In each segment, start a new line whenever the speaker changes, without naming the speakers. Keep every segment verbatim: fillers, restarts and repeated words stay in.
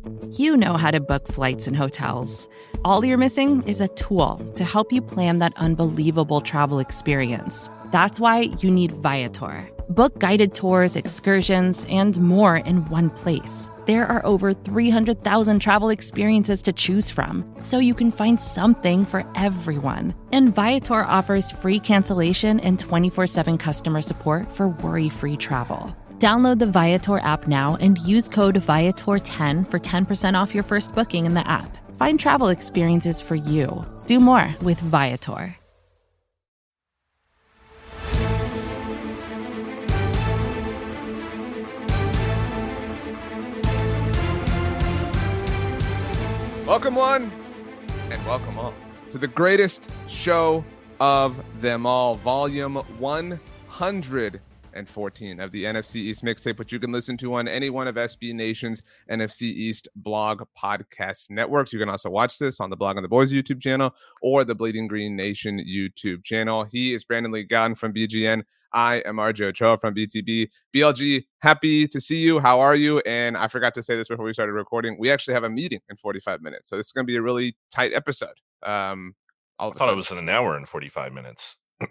You know how to book flights and hotels. All you're missing is a tool to help you plan that unbelievable travel experience. That's why you need Viator. Book guided tours, excursions, and more in one place. There are over three hundred thousand travel experiences to choose from, so you can find something for everyone. And Viator offers free cancellation and twenty-four seven customer support for worry-free travel. Download the Viator app now and use code Viator ten for ten percent off your first booking in the app. Find travel experiences for you. Do more with Viator.
Welcome one, and welcome all to the greatest show of them all, volume one hundred fourteen of the N F C East mixtape, which you can listen to on any one of S B Nation's N F C East blog podcast networks. You can also watch this on the Blog on the Boys YouTube channel or the Bleeding Green Nation YouTube channel. He is Brandon Lee Gowton from B G N. I am R J Ochoa from B T B. B L G, happy to see you. How are you? And I forgot to say this before we started recording. We actually have a meeting in forty-five minutes, so this is going to be a really tight episode. Um, all
I thought it was in an hour and forty-five minutes.
um,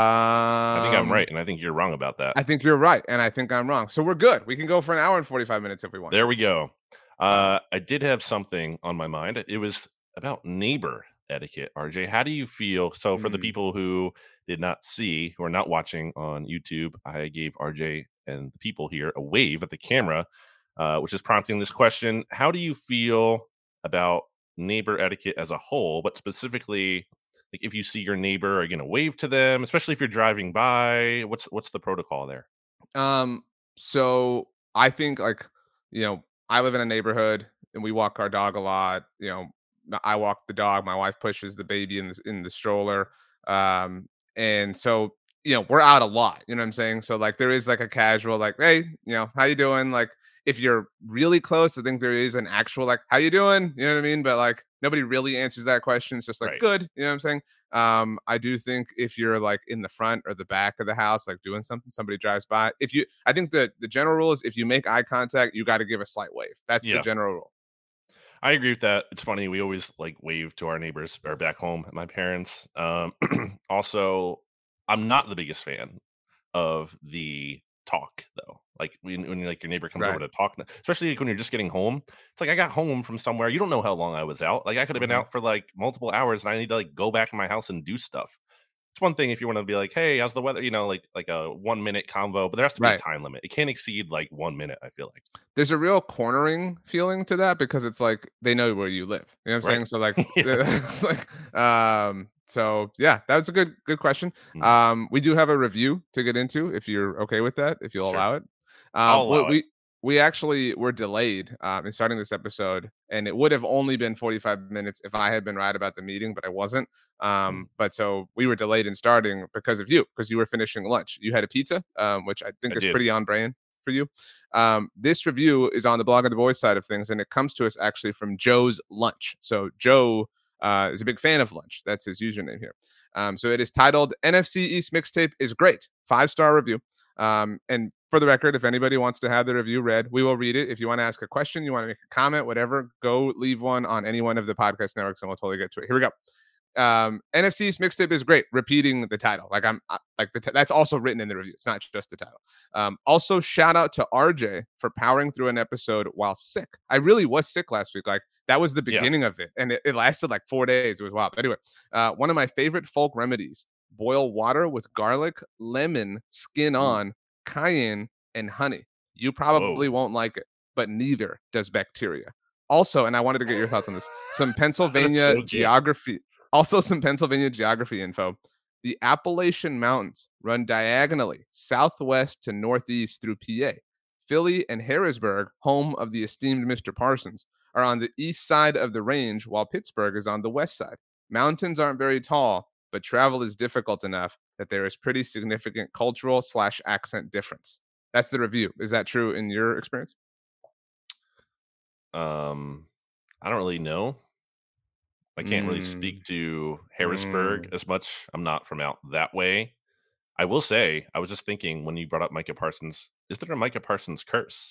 I think I'm right, and I think you're wrong about that.
I think you're right, and I think I'm wrong. So we're good. We can go for an hour and forty-five minutes if we want.
There we go. Uh, I did have something on my mind. It was about neighbor etiquette. R J, how do you feel? So for mm. the people who did not see, who are not watching on YouTube, I gave R J and the people here a wave at the camera, uh, which is prompting this question. How do you feel about neighbor etiquette as a whole, but specifically, like if you see your neighbor, are you going to wave to them, especially if you're driving by? What's what's the protocol there?
Um, so I think, like, you know, I live in a neighborhood and we walk our dog a lot. You know, I walk the dog. My wife pushes the baby in the, in the stroller. Um, and so, you know, we're out a lot, you know what I'm saying? So like, there is like a casual, like, hey, you know, how you doing? Like, if you're really close, I think there is an actual, like, how you doing? You know what I mean? But like, nobody really answers that question. It's just like, right. Good. You know what I'm saying? Um, I do think if you're like in the front or the back of the house, like doing something, somebody drives by. If you, I think the, the general rule is if you make eye contact, you got to give a slight wave. That's yeah. the general rule.
I agree with that. It's funny. We always like wave to our neighbors or back home at my parents. Um, also, I'm not the biggest fan of the talk though. Like when, when like your neighbor comes right. over to talk, especially like when you're just getting home. It's like I got home from somewhere. You don't know how long I was out. Like I could have been mm-hmm. out for like multiple hours, and I need to like go back in my house and do stuff. It's one thing if you want to be like, hey, how's the weather? You know, like like a one minute convo, but there has to be right. a time limit. It can't exceed like one minute. I feel like
there's a real cornering feeling to that because it's like they know where you live. You know what I'm right. saying? So like, it's like, um, so yeah, that was a good good question. Mm-hmm. Um, we do have a review to get into if you're okay with that, if you'll sure. allow it. Um,
allow
we,
it.
we actually were delayed um, in starting this episode, and it would have only been forty-five minutes if I had been right about the meeting, but I wasn't. Um, mm. But so we were delayed in starting because of you, because you were finishing lunch. You had a pizza, um, which I think I is did. pretty on brand for you. Um, this review is on the Blog of the Boys side of things, and it comes to us actually from Joe's Lunch. So Joe uh, is a big fan of lunch. That's his username here. Um, so it is titled N F C East Mixtape is Great. Five-star review. Um, and for the record, if anybody wants to have the review read, we will read it. If you want to ask a question, you want to make a comment, whatever, go leave one on any one of the podcast networks and we'll totally get to it. Here we go. Um, N F C's mixtape is great. Repeating the title. Like I'm I, like the t- that's also written in the review. It's not just the title. Um, also shout out to R J for powering through an episode while sick. I really was sick last week. Like that was the beginning yeah. of it. And it, it lasted like four days. It was wild. Anyway, uh, one of my favorite folk remedies, boil water with garlic, lemon, skin on, cayenne, and honey. You probably Whoa. won't like it, but neither does bacteria. Also, and I wanted to get your thoughts on this, some Pennsylvania so geography. Also, some Pennsylvania geography info. The Appalachian Mountains run diagonally southwest to northeast through P A. Philly and Harrisburg, home of the esteemed Mister Parsons, are on the east side of the range, while Pittsburgh is on the west side. Mountains aren't very tall, but travel is difficult enough that there is pretty significant cultural slash accent difference. That's the review. Is that true in your experience?
Um, I don't really know. I can't mm. really speak to Harrisburg mm. as much. I'm not from out that way. I will say, I was just thinking when you brought up Micah Parsons, is there a Micah Parsons curse?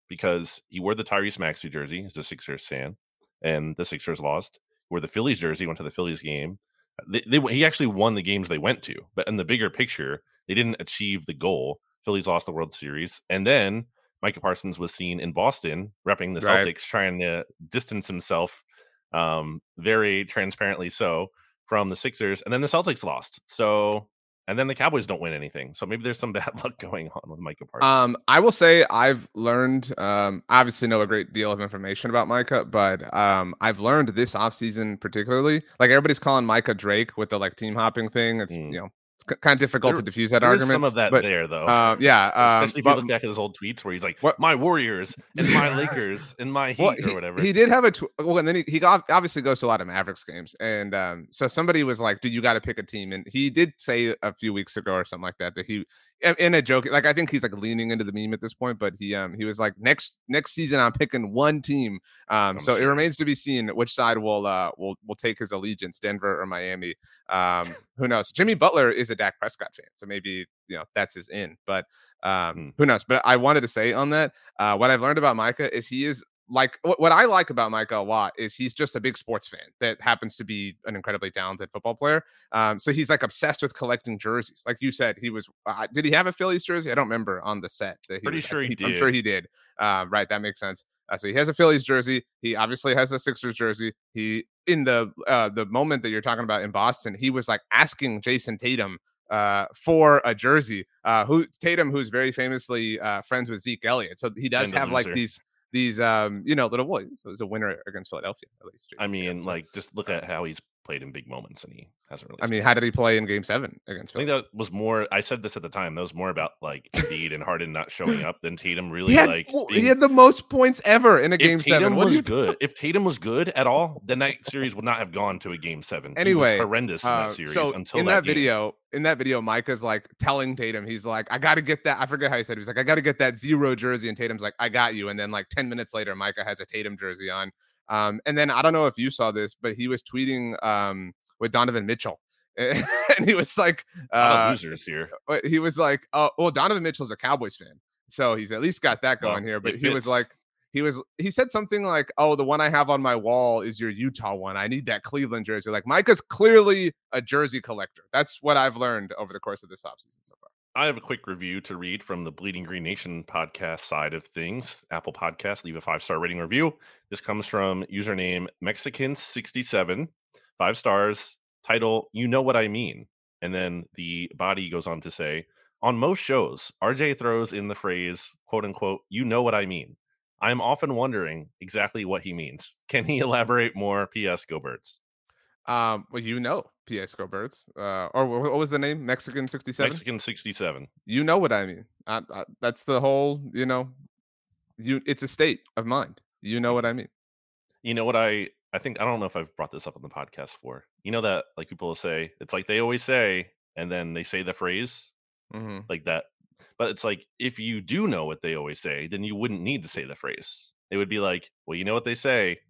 because he wore the Tyrese Maxey jersey as a Sixers fan, and the Sixers lost. He wore the Phillies jersey, went to the Phillies game. They, they, he actually won the games they went to, but in the bigger picture, they didn't achieve the goal. Phillies lost the World Series, and then Micah Parsons was seen in Boston repping the
Right.
Celtics, trying to distance himself um, very transparently so from the Sixers, and then the Celtics lost. So, and then the Cowboys don't win anything. So maybe there's some bad luck going on with Micah Parsons.
Um, I will say I've learned, um, obviously know a great deal of information about Micah, but um, I've learned this offseason particularly, like everybody's calling Micah Drake with the like team hopping thing. It's,
Mm.
you know, it's kind of difficult
There-
to diffuse that
There is
argument.
some of that
but,
there, though.
Uh, yeah. Um,
Especially if
but-
you look back at his old tweets where he's like,
What-
my Warriors and my Lakers and my Heat
Well,
or whatever.
He, he did have a tw- well, and then he, he got, obviously goes to a lot of Mavericks games, and um, so somebody was like, "Dude, you got to pick a team," and he did say a few weeks ago or something like that that he, in- in a joke, like I think he's like leaning into the meme at this point, but he um he was like, "Next next season, I'm picking one team." Um,
I'm
so it
sure.
remains to be seen which side will uh will will take his allegiance, Denver or Miami. Um, who knows? Jimmy Butler is a Dak Prescott fan, so maybe you know that's his in, but um,
Hmm.
who knows? But I wanted to say on that, uh, what I've learned about Micah is he is like what, what I like about Micah a lot is he's just a big sports fan that happens to be an incredibly talented football player. Um, so he's like obsessed with collecting jerseys. Like you said, he was. Uh, did he have a Phillies jersey? I don't remember on the set. That he
Pretty
was,
sure he
I'm sure
did.
he did. Uh, right, that makes sense. Uh, so he has a Phillies jersey. He obviously has a Sixers jersey. He in the uh, the moment that you're talking about in Boston, he was like asking Jason Tatum uh, for a jersey. Uh, who Tatum, who's very famously uh, friends with Zeke Elliott, so he does
And a
have like
loser.
these these um you know little boys. So it was a winner against Philadelphia at least.
I
Jason Tatum.
mean,
So,
like, just look at how he's played in big moments, and he hasn't really.
I mean,
scored.
how did he play in Game Seven against
I think
Philly?
that was more. I said this at the time. That was more about like Embiid and Harden not showing up than Tatum really
He had,
like.
well,
being-
he had the most points ever in a
if
Game
Tatum
Seven. What are
was
you
good, if Tatum was good at all, then that series would not have gone to a Game Seven.
Anyway,
he was horrendous in
Uh,
that series
so
until
in
that,
that,
game.
video, in that video, Micah's like telling Tatum, he's like, I got to get that. I forget how he said. He was like, I got to get that zero jersey, and Tatum's like, I got you. And then like ten minutes later, Micah has a Tatum jersey on. Um, and then I don't know if you saw this, but he was tweeting um with Donovan Mitchell, and he was like,
A lot of
uh,
losers here.
but he was like, oh, well, Donovan Mitchell's a Cowboys fan, so he's at least got that going
Well,
here. But
it
he was
fits.
like, he was, he said something like, oh, the one I have on my wall is your Utah one. I need that Cleveland jersey. Like Micah's clearly a jersey collector. That's what I've learned over the course of this offseason so far.
I have a quick review to read from the Bleeding Green Nation podcast side of things. Apple Podcast, leave a five star rating review. This comes from username Mexican sixty-seven, five stars. Title, You Know What I Mean. And then the body goes on to say, on most shows, R J throws in the phrase, quote unquote, you know what I mean. I'm often wondering exactly what he means. Can he elaborate more? P S. Go Birds.
Um, well, you know, P S. Go Birds. Uh, or wh- what was the name? Mexican sixty-seven.
Mexican sixty-seven.
You know what I mean. I, I, that's the whole. You know, you. It's a state of mind. You know what I mean.
You know what I I think I don't know if I've brought this up on the podcast before. You know that like people will say it's like they always say, and then they say the phrase
Mm-hmm.
like that. But it's like if you do know what they always say, then you wouldn't need to say the phrase. It would be like, well, you know what they say,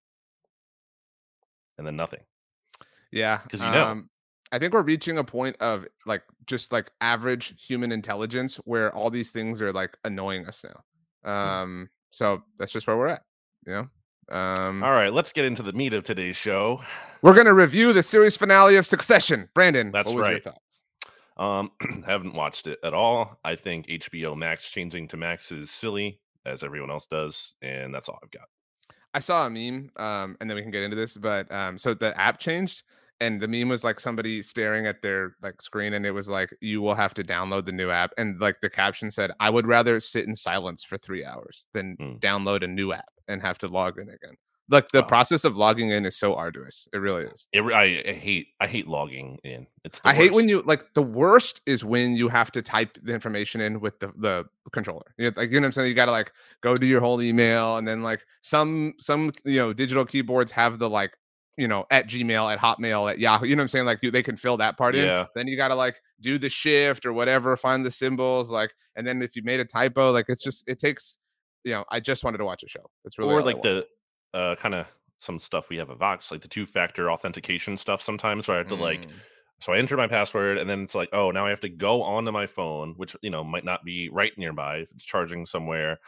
and then nothing.
Yeah,
'Cause you know.
um, I think we're reaching a point of like just like average human intelligence where all these things are like annoying us now. Um, so that's just where we're at. You know. Um,
All right, let's get into the meat of today's show.
we're gonna review the series finale of Succession. Brandon,
That's
what was your
right.
thoughts?
Um, haven't watched it at all. I think H B O Max changing to Max is silly, as everyone else does, and that's all I've got.
I saw a meme, um, and then we can get into this, but um, so the app changed, and the meme was like somebody staring at their like screen, and it was like, "You will have to download the new app," and like the caption said, "I would rather sit in silence for three hours than
Mm.
download a new app and have to log in again." Like the
Wow.
process of logging in is so arduous. It really is.
It, re- I, I hate I hate logging in. It's the
I hate when
worst.
you like the worst is when you have to type the information in with the, the controller. You know, like you know what I'm saying? You gotta like go to your whole email and then like some some you know digital keyboards have the like you know at Gmail, at Hotmail, at Yahoo. You know what I'm saying? Like you they can fill that part
Yeah.
in. Then you gotta like do the shift or whatever, find the symbols, like and then if you made a typo, like it's just it takes you know, I just wanted to watch a show. It's really
or
all I
like
want.
the uh kind of some stuff we have at Vox, like the two-factor authentication stuff sometimes where I have to like
Mm.
so I enter my password and then it's like, oh, now I have to go onto my phone, which you know might not be right nearby if it's charging somewhere,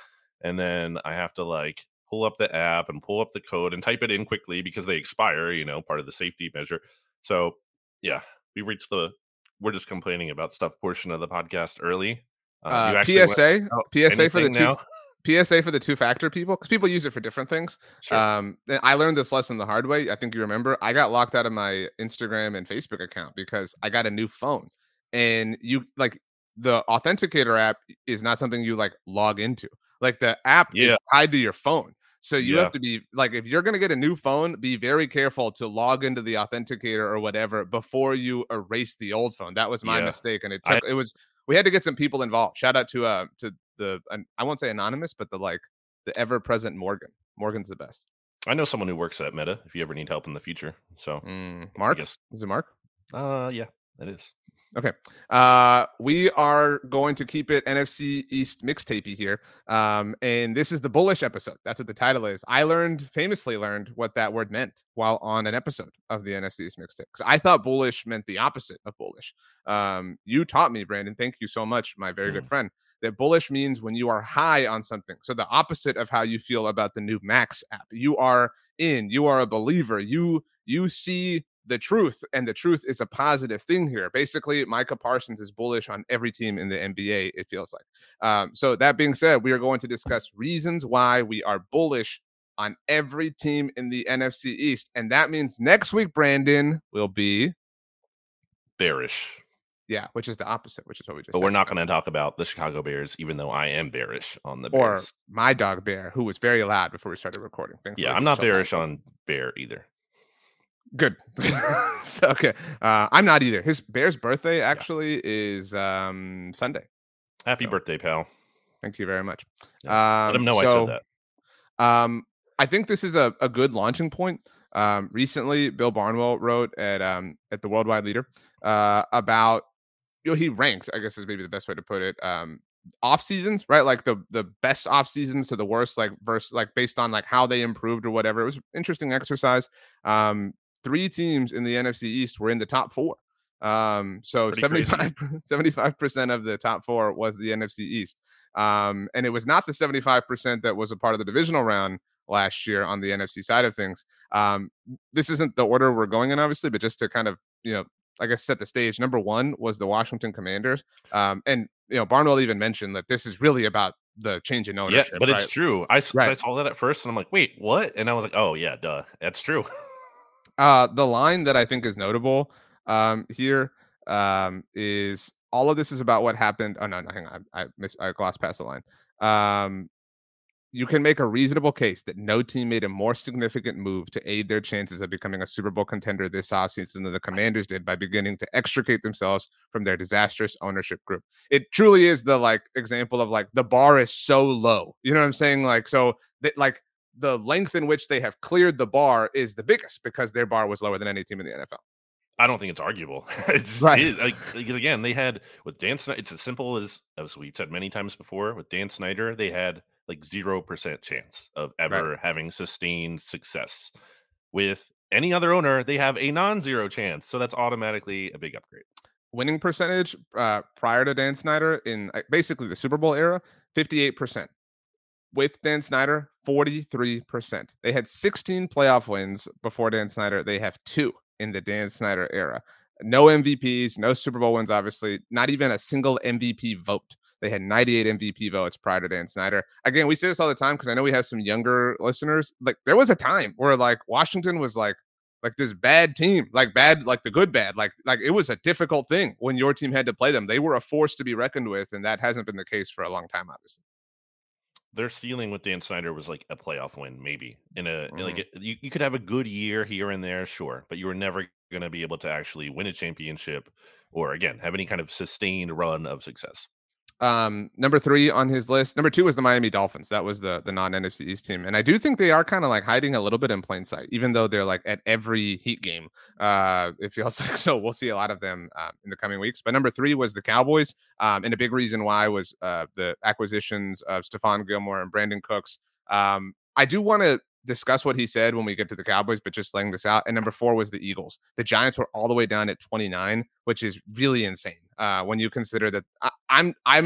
and then I have to like pull up the app and pull up the code and type it in quickly because they expire, you know, part of the safety measure. So yeah, we reached the we're just complaining about stuff portion of the podcast early. Uh, do
Uh,
you actually want
P S A,
to know
P S A for the
anything
two,
now?
P S A for the two-factor people, because people use it for different things.
Sure.
Um, and I learned this lesson the hard way. I think you remember. I got locked out of my Instagram and Facebook account because I got a new phone, and you like the authenticator app is not something you like log into. Like the app
Yeah.
is tied to your phone. So you
Yeah.
have to be like, if you're going to get a new phone, be very careful to log into the authenticator or whatever before you erase the old phone. That was my
Yeah.
mistake, and it
I-
took it was we had to get some people involved. Shout out to uh to the an- I won't say anonymous, but the like the ever present Morgan. Morgan's the best.
I know someone who works at Meta if you ever need help in the future. So
Mm,
I
Mark,
guess
is it Mark?
uh yeah, that is.
Okay. Uh, we are going to keep it N F C East mixtapey here. Um, and this is the bullish episode. That's what the title is. I learned, famously learned what that word meant while on an episode of the N F C East mixtape. Because I thought bullish meant the opposite of bullish. Um, you taught me, Brandon. Thank you so much, my very
Mm.
good friend. That bullish means when you are high on something. So the opposite of how you feel about the new Max app. You are in, you are a believer. You you see the truth, and the truth is a positive thing here. Basically, Micah Parsons is bullish on every team in the N B A, it feels like. Um, so that being said, we are going to discuss reasons why we are bullish on every team in the N F C East. And that means next week, Brandon, will be
Bearish.
Yeah, which is the opposite, which is what we just
But
said.
we're not going to talk about the Chicago Bears, even though I am bearish on the
Or
Bears.
my dog Bear, who was very loud before we started recording. Thankfully,
Yeah,
he
I'm
was
not
so
bearish
loud.
on Bear either.
Good. So, okay. Uh, I'm not either. His Bear's birthday actually is um, Sunday.
Happy
So-
birthday, pal.
Thank you very much.
Yeah.
Um,
Let him know I
so,
said that.
Um, I think this is a, a good launching point. Um, recently, Bill Barnwell wrote at um, at the Worldwide Leader uh, about you know he ranked, I guess is maybe the best way to put it, um, off seasons, right? Like the the best off seasons to the worst, like versus like based on like how they improved or whatever. It was an interesting exercise. Um, three teams in the N F C East were in the top four. Um, so
Pretty crazy.
seventy-five percent of the top four was the N F C East. Um, and it was not the seventy-five percent that was a part of the divisional round last year on the N F C side of things. Um, this isn't the order we're going in, obviously, but just to kind of, you know, I guess set the stage. Number one was the Washington Commanders. Um, and, you know, Barnwell even mentioned that this is really about the change in
Yeah,
ownership.
but
right?
it's true. I, s- 'cause I
Right.
saw that at first and I'm like, wait, what? And I was like, oh, yeah, duh. That's true.
Uh, the line that I think is notable um, here um, is all of this is about what happened. Oh no, no, hang on, I I, miss, I glossed past the line. Um, you can make a reasonable case that no team made a more significant move to aid their chances of becoming a Super Bowl contender this offseason than the Commanders did by beginning to extricate themselves from their disastrous ownership group. It truly is the like example of like the bar is so low. You know what I'm saying? Like so that like the length in which they have cleared the bar is the biggest because their bar was lower than any team in the N F L.
I don't think it's arguable. It just
Right.
is. Like, because again, they had with Dan Snyder, it's as simple as as we've said many times before. With Dan Snyder, they had like zero percent chance of ever having sustained success. With any other owner, they have a non-zero chance. So that's automatically a big upgrade.
Winning percentage uh, prior to Dan Snyder in uh, basically the Super Bowl era, fifty-eight percent. With Dan Snyder, forty-three percent. They had sixteen playoff wins before Dan Snyder. They have two in the Dan Snyder era. No M V Ps, no Super Bowl wins, obviously. Not even a single M V P vote. They had ninety-eight M V P votes prior to Dan Snyder. Again, we say this all the time because I know we have some younger listeners. Like there was a time where like Washington was like like this bad team, like bad, like the good bad. Like like it was a difficult thing when your team had to play them. They were a force to be reckoned with, and that hasn't been the case for a long time, obviously.
Their ceiling with Dan Snyder was like a playoff win, maybe in a
Mhm.
like a, you, you could have a good year here and there, sure, but you were never going to be able to actually win a championship or again have any kind of sustained run of success.
Um, number three on his list. Number two was the Miami Dolphins. That was the the non-N F C East team, and I do think they are kind of like hiding a little bit in plain sight, even though they're like at every Heat game. Uh, it feels like so. We'll see a lot of them uh, in the coming weeks. But number three was the Cowboys, um, and a big reason why was uh, the acquisitions of Stephon Gilmore and Brandon Cooks. Um, I do want to discuss what he said when we get to the Cowboys, but just laying this out. And number four was the Eagles. The Giants were all the way down at twenty-nine, which is really insane uh, when you consider that I, I'm I'm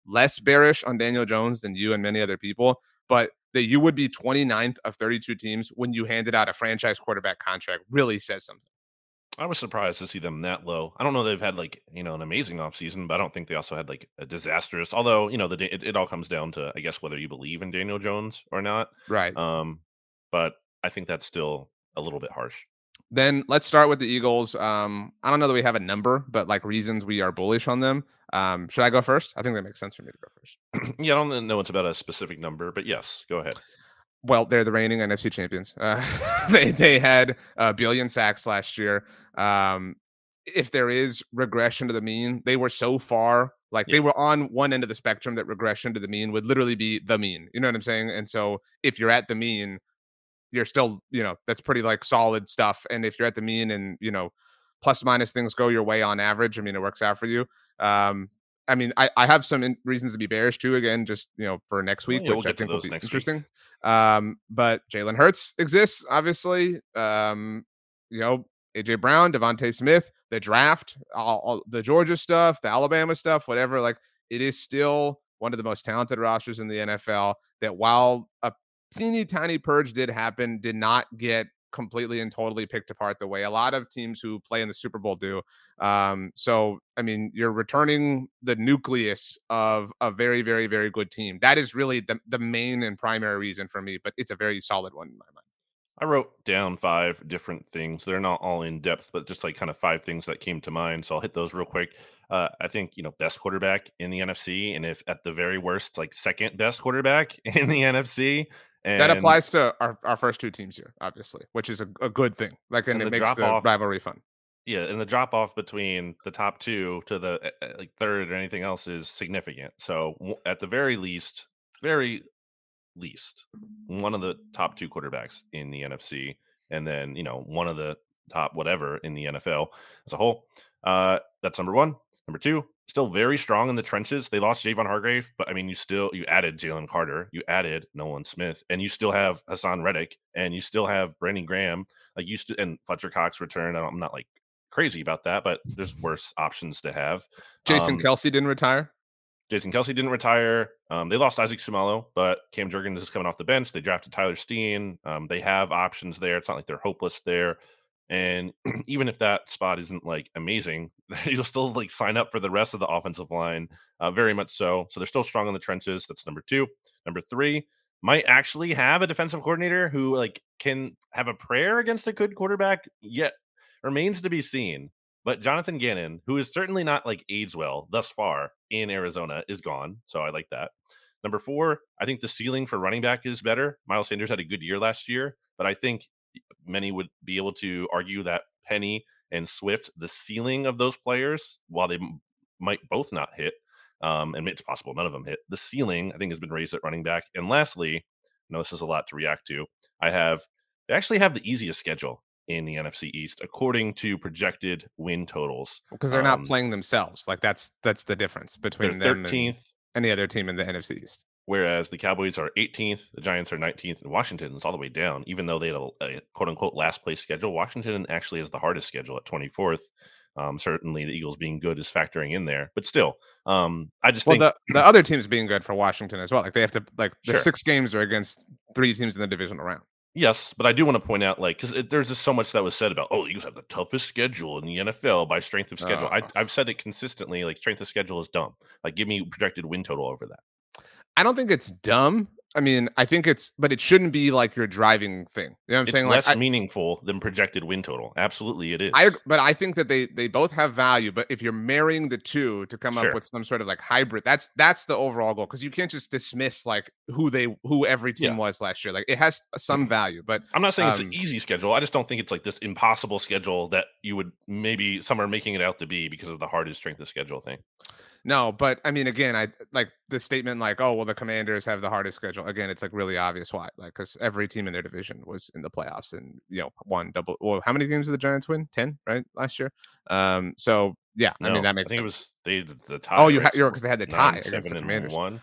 less bearish on Daniel Jones than you and many other people, but that you would be twenty-ninth of thirty-two teams when you handed out a franchise quarterback contract really says something.
I was surprised to see them that low. I don't know they've had like, you know, an amazing offseason, but I don't think they also had like a disastrous. Although, you know, the it, it all comes down to, I guess, whether you believe in Daniel Jones or not.
Right.
Um, but I think that's still a little bit harsh.
Then let's start with the Eagles. Um, I don't know that we have a number, but like reasons we are bullish on them. Um, should I go first? I think that makes sense for me to go first.
Yeah, I don't know it's about a specific number, but yes, go ahead.
Well, they're the reigning N F C champions. Uh, they they had a billion sacks last year. Um, if there is regression to the mean, they were so far, like
Yeah.
they were on one end of the spectrum that regression to the mean would literally be the mean. You know what I'm saying? And so if you're at the mean, you're still, you know, that's pretty like solid stuff. And if you're at the mean and, you know, plus minus things go your way on average, I mean, it works out for you. Um, I mean, I, I have some in, reasons to be bearish too, again, just, you know, for next week,
Well, yeah,
which
we'll
I think will be interesting.
Week.
Um, but Jalen Hurts exists, obviously. Um, you know, A J Brown, Devontae Smith, the draft, all, all the Georgia stuff, the Alabama stuff, whatever. Like, it is still one of the most talented rosters in the N F L that, while a teeny tiny purge did happen, did not get completely and totally picked apart the way a lot of teams who play in the Super Bowl do. Um, so, I mean, you're returning the nucleus of a very, very, very good team. That is really the, the main and primary reason for me, but it's a very solid one in my mind.
I wrote down five different things. They're not all in depth, but just like kind of five things that came to mind. So I'll hit those real quick. Uh, I think, you know, best quarterback in the N F C. And if at the very worst, like second best quarterback in the N F C. And
that applies to our, our first two teams here, obviously, which is a, a good thing. Like, and, and it the makes the off, rivalry fun.
Yeah, and the drop off between the top two to the uh, like third or anything else is significant. So w- at the very least, very least, one of the top two quarterbacks in the N F C, and then, you know, one of the top whatever in the N F L as a whole. Uh, that's number one. Number two, still very strong in the trenches. They lost Javon Hargrave, but I mean, you still you added Jalen Carter, you added Nolan Smith, and you still have Hassan Reddick, and you still have Brandon Graham. Like you still and Fletcher Cox returned. I'm not like crazy about that, but there's worse options to have.
Jason
um,
Kelce didn't retire.
Jason Kelce didn't retire. Um, they lost Isaac Seumalo, but Cam Jurgens is coming off the bench. They drafted Tyler Steen. Um, they have options there. It's not like they're hopeless there. And even if that spot isn't like amazing, you'll still like sign up for the rest of the offensive line, uh, very much so. So they're still strong in the trenches. That's number two. Number three, might actually have a defensive coordinator who like can have a prayer against a good quarterback, yet remains to be seen. But Jonathan Gannon, who is certainly not like aged well thus far in Arizona, is gone. So I like that. Number four, I think the ceiling for running back is better. Miles Sanders had a good year last year, but I think many would be able to argue that Penny and Swift, the ceiling of those players, while they m- might both not hit, um, and it's possible none of them hit, the ceiling, I think, has been raised at running back. And lastly, I know this is a lot to react to, I have, they actually have the easiest schedule in the N F C East, according to projected win totals.
Because they're um, not playing themselves. Like that's that's the difference between them and any other team in the N F C East.
Whereas the Cowboys are eighteenth, the Giants are nineteenth, and Washington is all the way down. Even though they had a, a quote-unquote last place schedule, Washington actually has the hardest schedule at twenty-fourth. Um, certainly the Eagles being good is factoring in there. But still, um, I just
well,
think...
the, the other teams being good for Washington as well. Like they have to, like the
Sure.
six games are against three teams in the division around.
Yes, but I do want to point out, like, because there's just so much that was said about, oh, the Eagles have the toughest schedule in the N F L by strength of schedule.
Uh,
I, I've said it consistently, like, strength of schedule is dumb. Like, give me projected win total over that.
I don't think it's dumb. I mean, I think it's, but it shouldn't be like your driving thing. You know what I'm
it's
saying?
Less
like,
meaningful I, than projected win total. Absolutely, it is.
I, but I think that they they both have value. But if you're marrying the two to come
Sure.
up with some sort of like hybrid, that's that's the overall goal. Because you can't just dismiss like who they who every team
Yeah.
was last year. Like it has some value. But
I'm not saying
um,
it's an easy schedule. I just don't think it's like this impossible schedule that you would maybe some are making it out to be because of the hardest strength of schedule thing.
No, but I mean, again, I like the statement like, oh, well, the Commanders have the hardest schedule. Again, it's like really obvious why, like, because every team in their division was in the playoffs and, you know, won double. Well, how many games did the Giants win? ten, right? Last year. Um, so yeah,
No,
I mean, that makes
I think
sense.
it was they the tie.
Oh, you
right?
ha- you're because they had the tie
Nine,
against
seven,
the
and
Commanders.
one.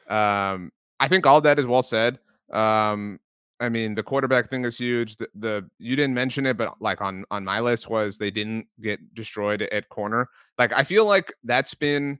Um, I think all that is well said. Um, I mean, the quarterback thing is huge. The, the you didn't mention it, but like on on my list was they didn't get destroyed at corner. Like I feel like that's been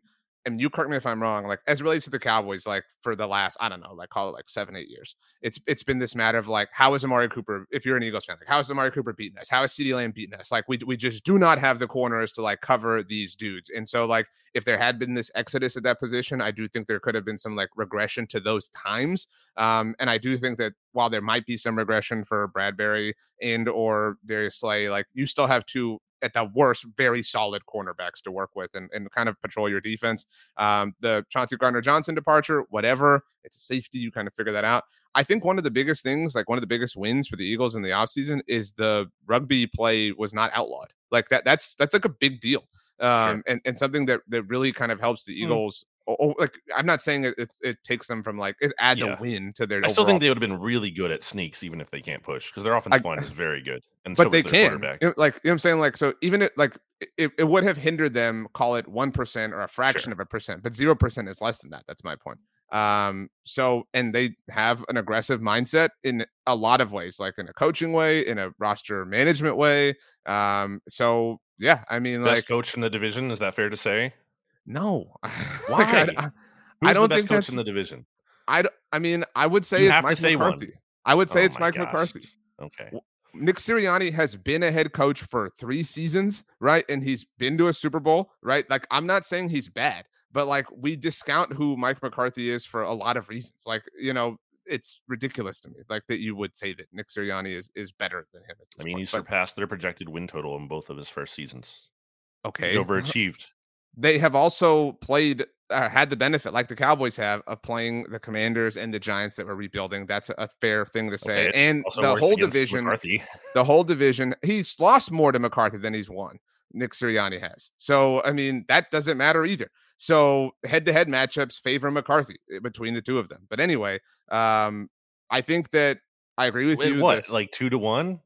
and you correct me if I'm wrong, like as it relates to the Cowboys, like for the last, I don't know, like call it like seven, eight years, it's it's been this matter of like, how is Amari Cooper, if you're an Eagles fan, like how is Amari Cooper beating us? How is CeeDee Lamb beating us? Like we we just do not have the corners to like cover these dudes. And so like if there had been this exodus at that position, I do think there could have been some like regression to those times. Um, and I do think that while there might be some regression for Bradbury and or Darius Slay, like you still have two at the worst, very solid cornerbacks to work with and, and kind of patrol your defense. Um, the Chauncey Gardner-Johnson departure, whatever, it's a safety. You kind of figure that out. I think one of the biggest things, like one of the biggest wins for the Eagles in the offseason is the rugby play was not outlawed. Like that, that's, that's like a big deal. Um, sure. and, and something that, that really kind of helps the Eagles. Mm. Oh, like I'm not saying it, it, it takes them from like it adds yeah. a win to their.
I still think they would have been really good at sneaks, even if they can't push, because their offensive line is very good, and but so they can.
You know, like you know what I'm saying, like so even it like it, it would have hindered them. Call it one percent or a fraction sure. of a percent, but zero percent is less than that. That's my point. Um. So and they have an aggressive mindset in a lot of ways, like in a coaching way, in a roster management way. Um. So yeah, I mean,
best
like
coach in the division. Is that fair to say?
No.
Why?
like, I, I,
Who's
I don't
the best
think
coach
that's,
in the division?
I, I mean, I would say
you
it's
have
Mike
to say
McCarthy.
One.
I would say
oh
it's Mike
gosh.
McCarthy.
Okay.
Nick Sirianni has been a head coach for three seasons, right? And he's been to a Super Bowl, right? Like, I'm not saying he's bad, but like we discount who Mike McCarthy is for a lot of reasons. Like, you know, it's ridiculous to me, like that you would say that Nick Sirianni is is better than him. At this
I mean,
point.
he surpassed but, their projected win total in both of his first seasons.
Okay,
he's overachieved.
They have also played, uh, had the benefit, like the Cowboys have, of playing the Commanders and the Giants that were rebuilding. That's a fair thing to say.
Okay,
and the whole division,
McCarthy.
the whole division, he's lost more to McCarthy than he's won. Nick Sirianni has. So, I mean, that doesn't matter either. So head-to-head matchups favor McCarthy between the two of them. But anyway, um, I think that I agree with
Wait,
you.
What,
this,
like two to one?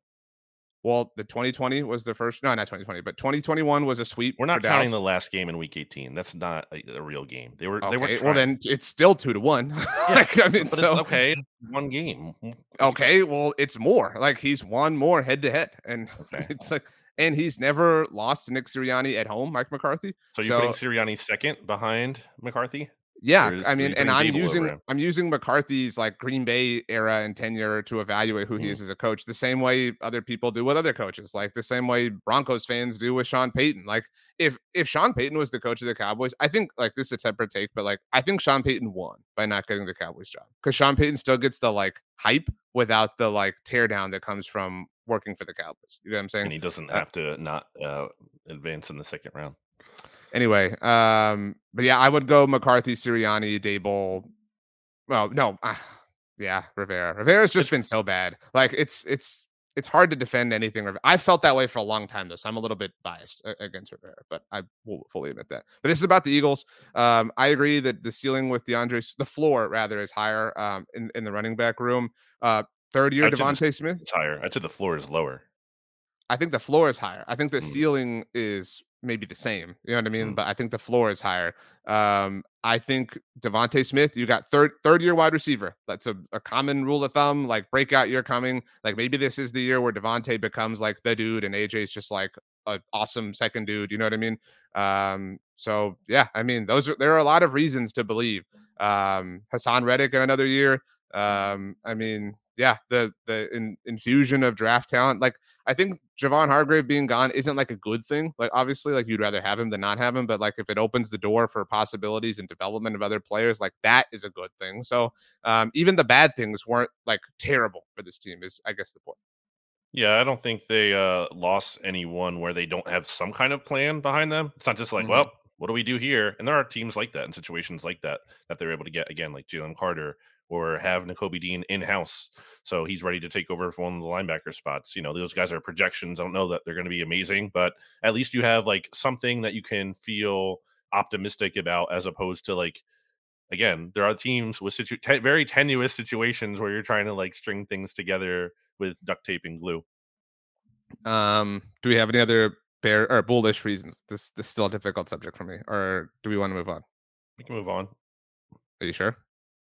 Well, the twenty twenty was the first. No, not twenty twenty, but twenty twenty-one was a sweep.
We're not
for
counting
Dallas.
the last game in Week eighteen. That's not a, a real game. They were.
Okay,
they were. Trying.
Well, then it's still two to one.
Yeah,
like, I mean,
but
so
it's okay, one game.
Okay, well, it's more. Like he's won more head to head, and
okay.
it's like, and he's never lost to Nick Sirianni at home, Mike McCarthy.
So you're so, putting Sirianni second behind McCarthy?
Yeah, is, I mean, and I'm using I'm using McCarthy's like Green Bay era and tenure to evaluate who mm. he is as a coach, the same way other people do with other coaches, like the same way Broncos fans do with Sean Payton. Like if if Sean Payton was the coach of the Cowboys, I think like this is a separate take, but like I think Sean Payton won by not getting the Cowboys job because Sean Payton still gets the like hype without the like teardown that comes from working for the Cowboys. You know what I'm saying?
And he doesn't
uh,
have to not uh, advance in the second round.
Anyway, um, but yeah, I would go McCarthy, Sirianni, Daboll. Well, no, uh, yeah, Rivera. Rivera's just been so bad. Like it's it's it's hard to defend anything. I felt that way for a long time though, so I'm a little bit biased against Rivera, but I will fully admit that. But this is about the Eagles. Um, I agree that the ceiling with DeAndre, the floor rather, is higher um, in in the running back room. Uh, third year Devontae Smith.
It's higher. I'd say the floor is lower.
I think the floor is higher. I think the mm. ceiling is maybe the same. You know what I mean? Mm. But I think the floor is higher. Um, I think Devontae Smith, you got third third year wide receiver. That's a, a common rule of thumb, like breakout year coming. Like maybe this is the year where Devontae becomes like the dude and A J's just like an awesome second dude. You know what I mean? Um, so yeah, I mean, those are there are a lot of reasons to believe. Um, Hassan Reddick in another year. Um, I mean, yeah, the the in, infusion of draft talent. Like I think Javon Hargrave being gone isn't like a good thing. Like obviously, like you'd rather have him than not have him. But like if it opens the door for possibilities and development of other players, like that is a good thing. So um, even the bad things weren't like terrible for this team. Is I guess the point.
Yeah, I don't think they uh, lost anyone where they don't have some kind of plan behind them. It's not just like, mm-hmm. well, what do we do here? And there are teams like that and situations like that that they're able to get again, like Jalen Carter. Or have Nakobe Dean in-house, so he's ready to take over for one of the linebacker spots. You know, those guys are projections. I don't know that they're going to be amazing, but at least you have like something that you can feel optimistic about, as opposed to like, again, there are teams with situ- te- very tenuous situations where you're trying to like string things together with duct tape and glue.
Um, do we have any other bear or bullish reasons? This, this is still a difficult subject for me, or do we want to move on?
We can move on.
Are you sure?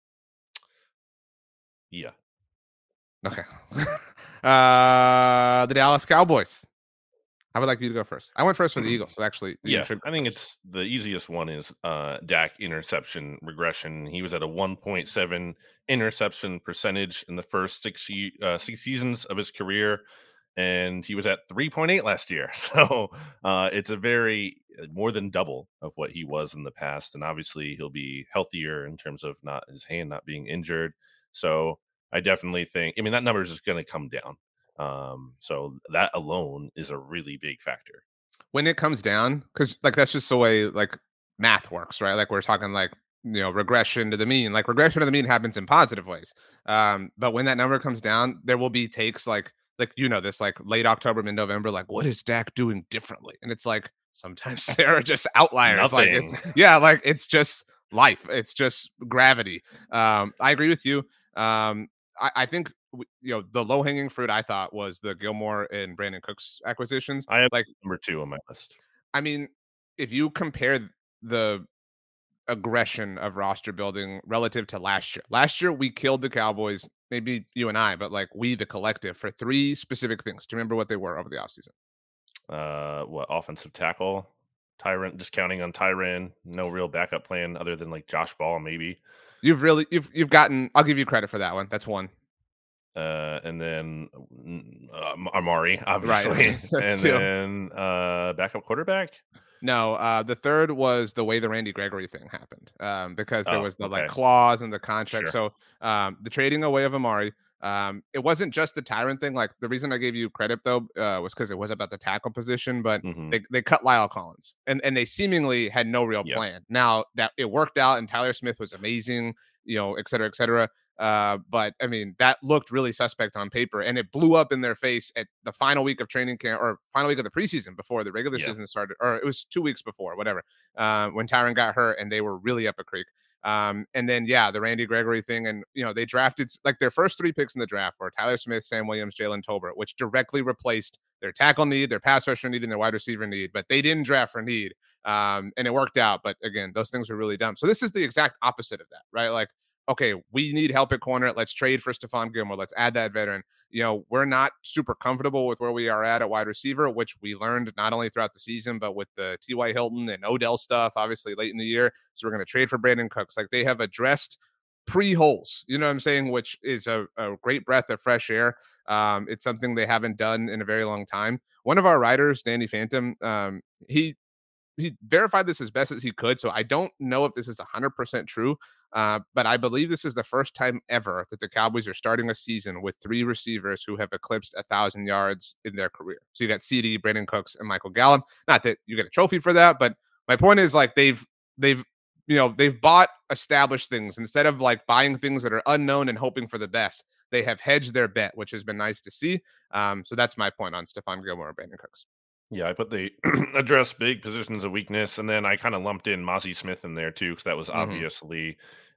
Yeah.
Okay. uh, the Dallas Cowboys. I would like you to go first. I went first for the Eagles, so actually you
Yeah,
should go
I think
first.
it's the easiest one is uh Dak interception regression. He was at a one point seven interception percentage in the first six ye- uh, six seasons of his career, and he was at three point eight last year. So uh, it's a very uh, more than double of what he was in the past, and obviously he'll be healthier in terms of not his hand not being injured. So I definitely think. I mean, that number is just going to come down. Um, so that alone is a really big factor.
When it comes down, because like that's just the way like math works, right? Like we're talking like you know regression to the mean. Like regression to the mean happens in positive ways. Um, but when that number comes down, there will be takes like like you know this like late October, mid November, like what is Dak doing differently? And it's like sometimes there are just outliers. Like it's
Nothing.
yeah, like it's just life. It's just gravity. Um, I agree with you. Um, I, I think w- you know the low hanging fruit I thought was the Gilmore and Brandon Cooks acquisitions.
I have
Like
number two on my list.
I mean, if you compare the aggression of roster building relative to last year, last year we killed the Cowboys, maybe you and I, but like we, the collective, for three specific things. Do you remember what they were over the offseason?
Uh, what offensive tackle? Tyron, just counting on Tyron. No real backup plan other than like Josh Ball, maybe.
You've really, you've, you've gotten, I'll give you credit for that one. That's one.
Uh, and then mm, uh, Amari,
Right.
obviously, and
two.
then uh, backup quarterback.
No, uh, the third was the way the Randy Gregory thing happened, um, because there
Oh,
was the like
okay,
clause in the contract.
sure.
So um, the trading away of Amari, um, it wasn't just the Tyron thing. Like the reason I gave you credit though uh, was because it was about the tackle position, but
hmm
they they cut Lyle Collins, and and they seemingly had no real
Yeah,
plan. Now that it worked out, and Tyler Smith was amazing, you know, et cetera, et cetera. Uh, but I mean, that looked really suspect on paper, and it blew up in their face at the final week of training camp or final week of the preseason before the regular
yeah,
season started, or it was two weeks before, whatever, uh, when Tyron got hurt and they were really up a creek. Um, and then, yeah, the Randy Gregory thing. And, you know, they drafted like their first three picks in the draft were Tyler Smith, Sam Williams, Jalen Tolbert, which directly replaced their tackle need, their pass rusher need, and their wide receiver need. But they didn't draft for need. Um, and it worked out. But again, those things were really dumb. So this is the exact opposite of that, right? Like, okay, we need help at corner. Let's trade for Stephon Gilmore. Let's add that veteran. You know, we're not super comfortable with where we are at at wide receiver, which we learned not only throughout the season, but with the T Y. Hilton and Odell stuff, obviously late in the year. So we're going to trade for Brandon Cooks. Like they have addressed pre-holes, you know what I'm saying, which is a, a great breath of fresh air. Um, it's something they haven't done in a very long time. One of our writers, Danny Phantom, um, he he verified this as best as he could. So I don't know if this is one hundred percent true, uh, but I believe this is the first time ever that the Cowboys are starting a season with three receivers who have eclipsed a thousand yards in their career. So you got C D, Brandon Cooks, and Michael Gallup. Not that you get a trophy for that, but my point is like they've they've you know they've bought established things instead of like buying things that are unknown and hoping for the best. They have hedged their bet, which has been nice to see. Um, so that's my point on Stephon Gilmore and Brandon Cooks.
yeah. I put the address big positions of weakness, and then I kind of lumped in Mozzie Smith in there too, because that was
Mm-hmm.
obviously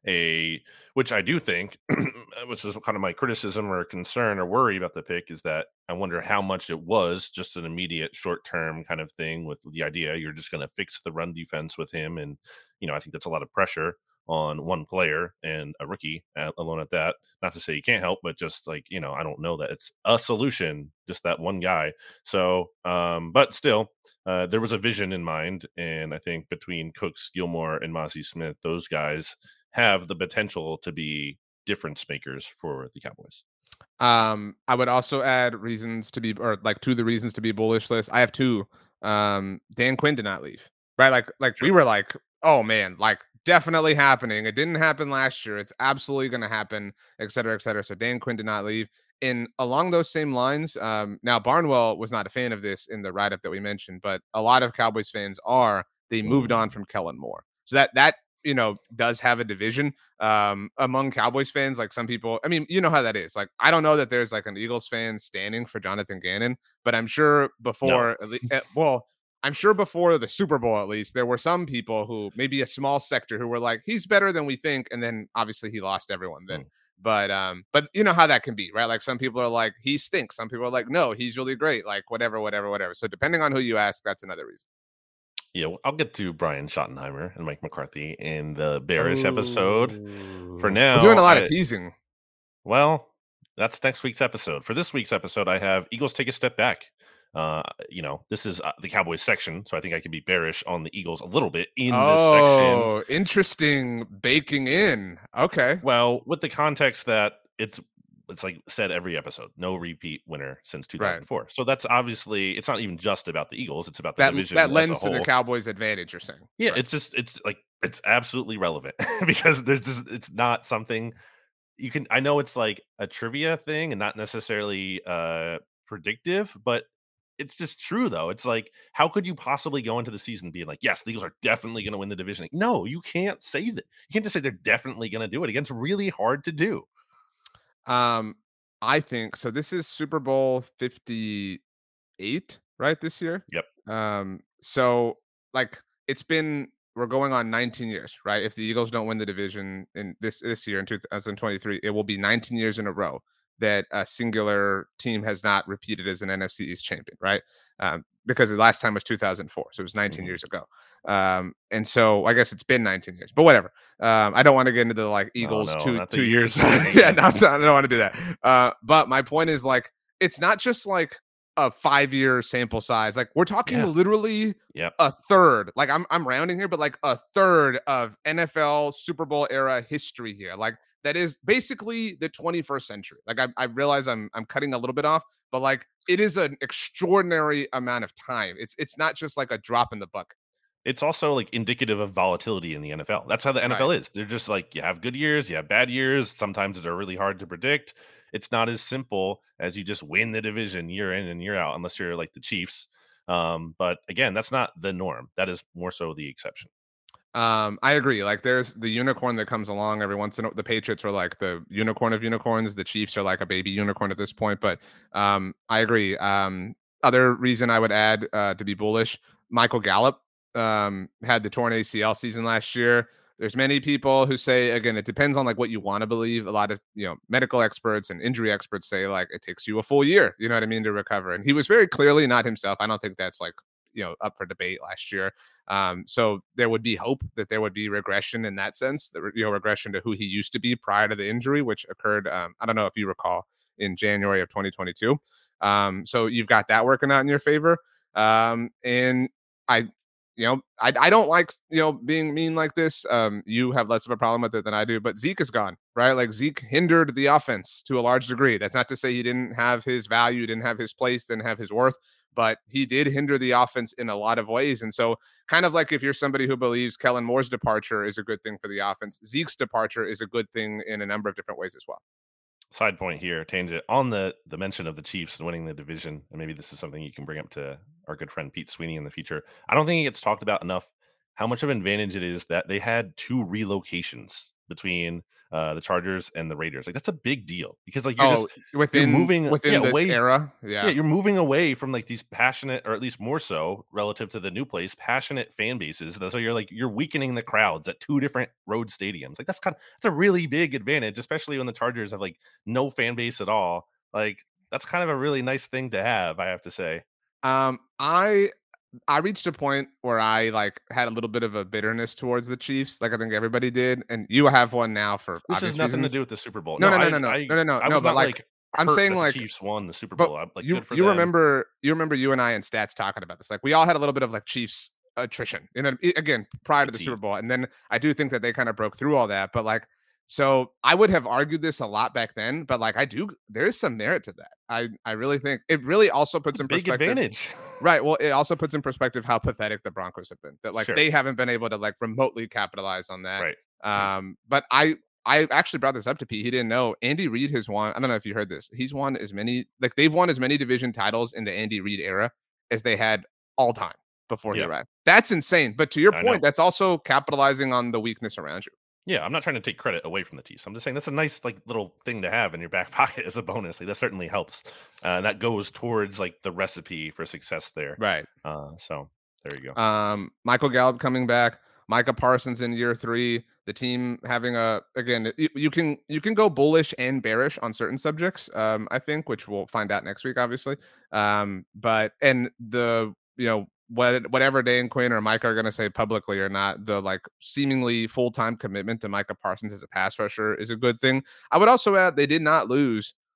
a which I do think, which is kind of my criticism or concern or worry about the pick, is that I wonder how much it was just an immediate short term kind of thing with the idea you're just going to fix the run defense with him, and you know I think that's a lot of pressure on one player and a rookie uh, alone at that. Not to say you can't help, but just like you know I don't know that it's a solution, just that one guy. So, um, but still, uh, there was a vision in mind, and I think between Cooks, Gilmore, and Mozzie Smith, those guys have the potential to be difference makers for the Cowboys.
Um, I would also add reasons to be, or like two of the reasons to be bullish list. I have two. Um, Dan Quinn did not leave, right? Like, like
Sure.
we were like, oh man, like definitely happening. It didn't happen last year. It's absolutely going to happen, et cetera, et cetera. So Dan Quinn did not leave. And along those same lines, um, now Barnwell was not a fan of this in the write up that we mentioned, but a lot of Cowboys fans are. They moved on
Mm,
from Kellen Moore, so that that you know does have a division um among Cowboys fans. Like some people, I mean, you know how that is. Like I don't know that there's like an Eagles fan standing for Jonathan Gannon, but I'm sure
no.
before at le- eh, well I'm sure before the Super Bowl at least there were some people who maybe a small sector who were like he's better than we think, and then obviously he lost everyone then.
Mm.
But um but you know how that can be, right? Like some people are like he stinks, some people are like no, he's really great, like whatever whatever whatever. So depending on who you ask, that's another reason.
Yeah, well, I'll get to Brian Schottenheimer and Mike McCarthy in the bearish episode. For
Oh, we're doing
now,
a lot of
I
teasing.
well, that's next week's episode. For this week's episode, I have Eagles take a step back. Uh, you know, this is uh, the Cowboys section, so I think I can be bearish on the Eagles a little bit in this section.
Oh, interesting baking in. Okay.
Well, with the context that it's it's like said every episode, no repeat winner since
Right.
two thousand four. So that's obviously it's not even just about the Eagles; it's about the
That
division
that
as a
lends to the
whole.
Cowboys' advantage, you're saying.
Yeah,
Right.
it's just it's like it's absolutely relevant because there's just it's not something you can. I know it's like a trivia thing and not necessarily uh predictive, but it's just true though. It's like, how could you possibly go into the season being like, yes, the Eagles are definitely going to win the division? No, you can't say that. You can't just say they're definitely going to do it. Again, it's really hard to do.
Um, I think so. This is Super Bowl fifty-eight, right? This year.
Yep.
Um, so like it's been we're going on nineteen years, right? If the Eagles don't win the division in this this year in two thousand twenty-three, it will be nineteen years in a row that a singular team has not repeated as an N F C East champion, right? Um, because the last time was two thousand four, so it was nineteen
Mhm.
years ago. Um, and so I guess it's been nineteen years, but whatever. Um, I don't want to get into the like
Oh,
Eagles
no,
two
not the
two
years
years.
thing
Yeah,
again.
no, I don't want to do that. Uh, but my point is like it's not just like a five year sample size. Like we're talking
Yeah.
literally
Yep.
a third. Like I'm I'm rounding here, but like a third of N F L Super Bowl era history here. Like that is basically the twenty-first century. Like I, I realize I'm I'm cutting a little bit off, but like it is an extraordinary amount of time. It's it's not just like a drop in the bucket.
It's also like indicative of volatility in the N F L. That's how the
Right.
N F L is. They're just like you have good years, you have bad years. Sometimes they're really hard to predict. It's not as simple as you just win the division year in and year out, unless you're like the Chiefs. Um, but again, that's not the norm. That is more so the exception.
Um, I agree. Like there's the unicorn that comes along every once in a the Patriots are like the unicorn of unicorns. The Chiefs are like a baby unicorn at this point. But um, I agree. Um, other reason I would add uh, to be bullish, Michael Gallup um, had the torn A C L season last year. There's many people who say again, it depends on like what you want to believe. A lot of you know medical experts and injury experts say like it takes you a full year, you know what I mean, to recover. And he was very clearly not himself. I don't think that's like you know up for debate last year. Um, so there would be hope that there would be regression in that sense, the you know regression to who he used to be prior to the injury, which occurred. Um, I don't know if you recall in January of twenty twenty-two. Um, so you've got that working out in your favor. Um, and I, you know, I I don't like you know being mean like this. Um, you have less of a problem with it than I do, but Zeke is gone, right? Like Zeke hindered the offense to a large degree. That's not to say he didn't have his value, didn't have his place, didn't have his worth, but he did hinder the offense in a lot of ways. And so kind of like if you're somebody who believes Kellen Moore's departure is a good thing for the offense, Zeke's departure is a good thing in a number of different ways as well.
Side point here, tangent on the the mention of the Chiefs and winning the division, and maybe this is something you can bring up to our good friend Pete Sweeney in the future. I don't think it gets talked about enough how much of an advantage it is that they had two relocations between uh, the Chargers and the Raiders. Like that's a big deal because like you're
Oh,
just you're
within
moving yeah
within this
away
era,
yeah,
yeah.
you're moving away from like these passionate, or at least more so relative to the new place, passionate fan bases. So you're like you're weakening the crowds at two different road stadiums. Like that's kind of that's a really big advantage, especially when the Chargers have like no fan base at all. Like that's kind of a really nice thing to have, I have to say.
Um, I I reached a point where I like had a little bit of a bitterness towards the Chiefs, like I think everybody did, and you have one now for
This has
obvious
nothing to
reasons.
do with the Super Bowl.
No,
No,
no, no,
I
no, no,
I
no, no, no,
I
no.
was
But
not
like
like
I'm
hurt
saying,
that the
like,
Chiefs won the Super
but
Bowl. I'm like
you
good for
you
them.
remember you remember you and I and Stats talking about this. Like we all had a little bit of like Chiefs attrition, you know, i- again prior to the Super
Fatigue.
Bowl, and then I do think that they kind of broke through all that. But like, so I would have argued this a lot back then, but like I do, there is some merit to that. I I really think it really also puts in
Big
perspective.
advantage.
Right. Well, it also puts in perspective how pathetic the Broncos have been. That like
Sure.
they haven't been able to like remotely capitalize on that.
Right. Right.
Um, but I I actually brought this up to Pete. He didn't know Andy Reid has won. I don't know if you heard this. He's won as many like they've won as many division titles in the Andy Reid era as they had all time before he
Yeah,
arrived. That's insane. But to your
I know.
point, that's also capitalizing on the weakness around you.
Yeah, I'm not trying to take credit away from the Chiefs. I'm just saying that's a nice like little thing to have in your back pocket as a bonus. Like that certainly helps, uh, and that goes towards like the recipe for success there.
Right.
Uh, so there you go.
Um, Michael Gallup coming back, Micah Parsons in year three. The team having a again, you, you can you can go bullish and bearish on certain subjects. Um, I think, which we'll find out next week, obviously. Um, but and the you know what whatever Dan Quinn or Micah are going to say publicly or not, the like seemingly full time commitment to Micah Parsons as a pass rusher is a good thing. I would also add they did not lose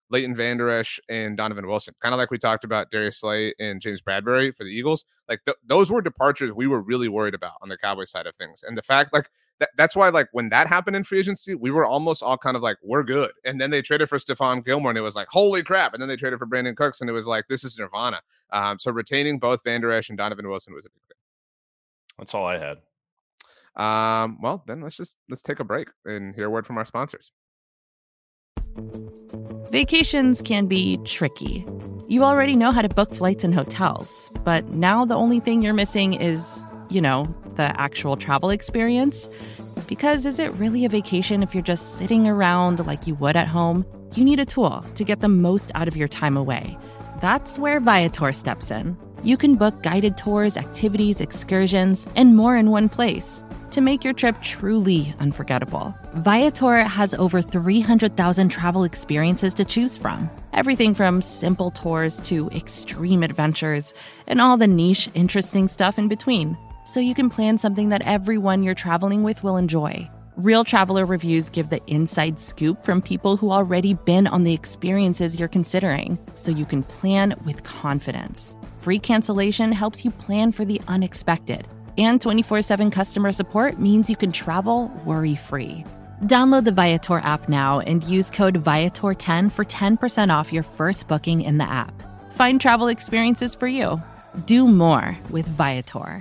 Leighton Vander Esch and Donovan Wilson, kind of like we talked about Darius Slay and James Bradbury for the Eagles. Like th- those were departures we were really worried about on the Cowboys side of things. And the fact, like, that, that's why, like, when that happened in free agency, we were almost all kind of like, we're good. And then they traded for Stephon Gilmore, and it was like, holy crap. And then they traded for Brandon Cooks, and it was like, this is nirvana. Um, so retaining both Vander Esch and Donovan Wilson was a big thing.
That's all I had.
Um, well, then let's just let's take a break and hear a word from our sponsors.
Vacations can be tricky. You already know how to book flights and hotels, but now the only thing you're missing is, you know, the actual travel experience. Because is it really a vacation if you're just sitting around like you would at home? You need a tool to get the most out of your time away. That's where Viator steps in. You can book guided tours, activities, excursions, and more in one place to make your trip truly unforgettable. Viator has over three hundred thousand travel experiences to choose from. Everything from simple tours to extreme adventures and all the niche, interesting stuff in between. So you can plan something that everyone you're traveling with will enjoy. Real traveler reviews give the inside scoop from people who already been on the experiences you're considering, so you can plan with confidence. Free cancellation helps you plan for the unexpected. And twenty-four seven customer support means you can travel worry-free. Download the Viator app now and use code Viator ten for ten percent off your first booking in the app. Find travel experiences for you. Do more with Viator.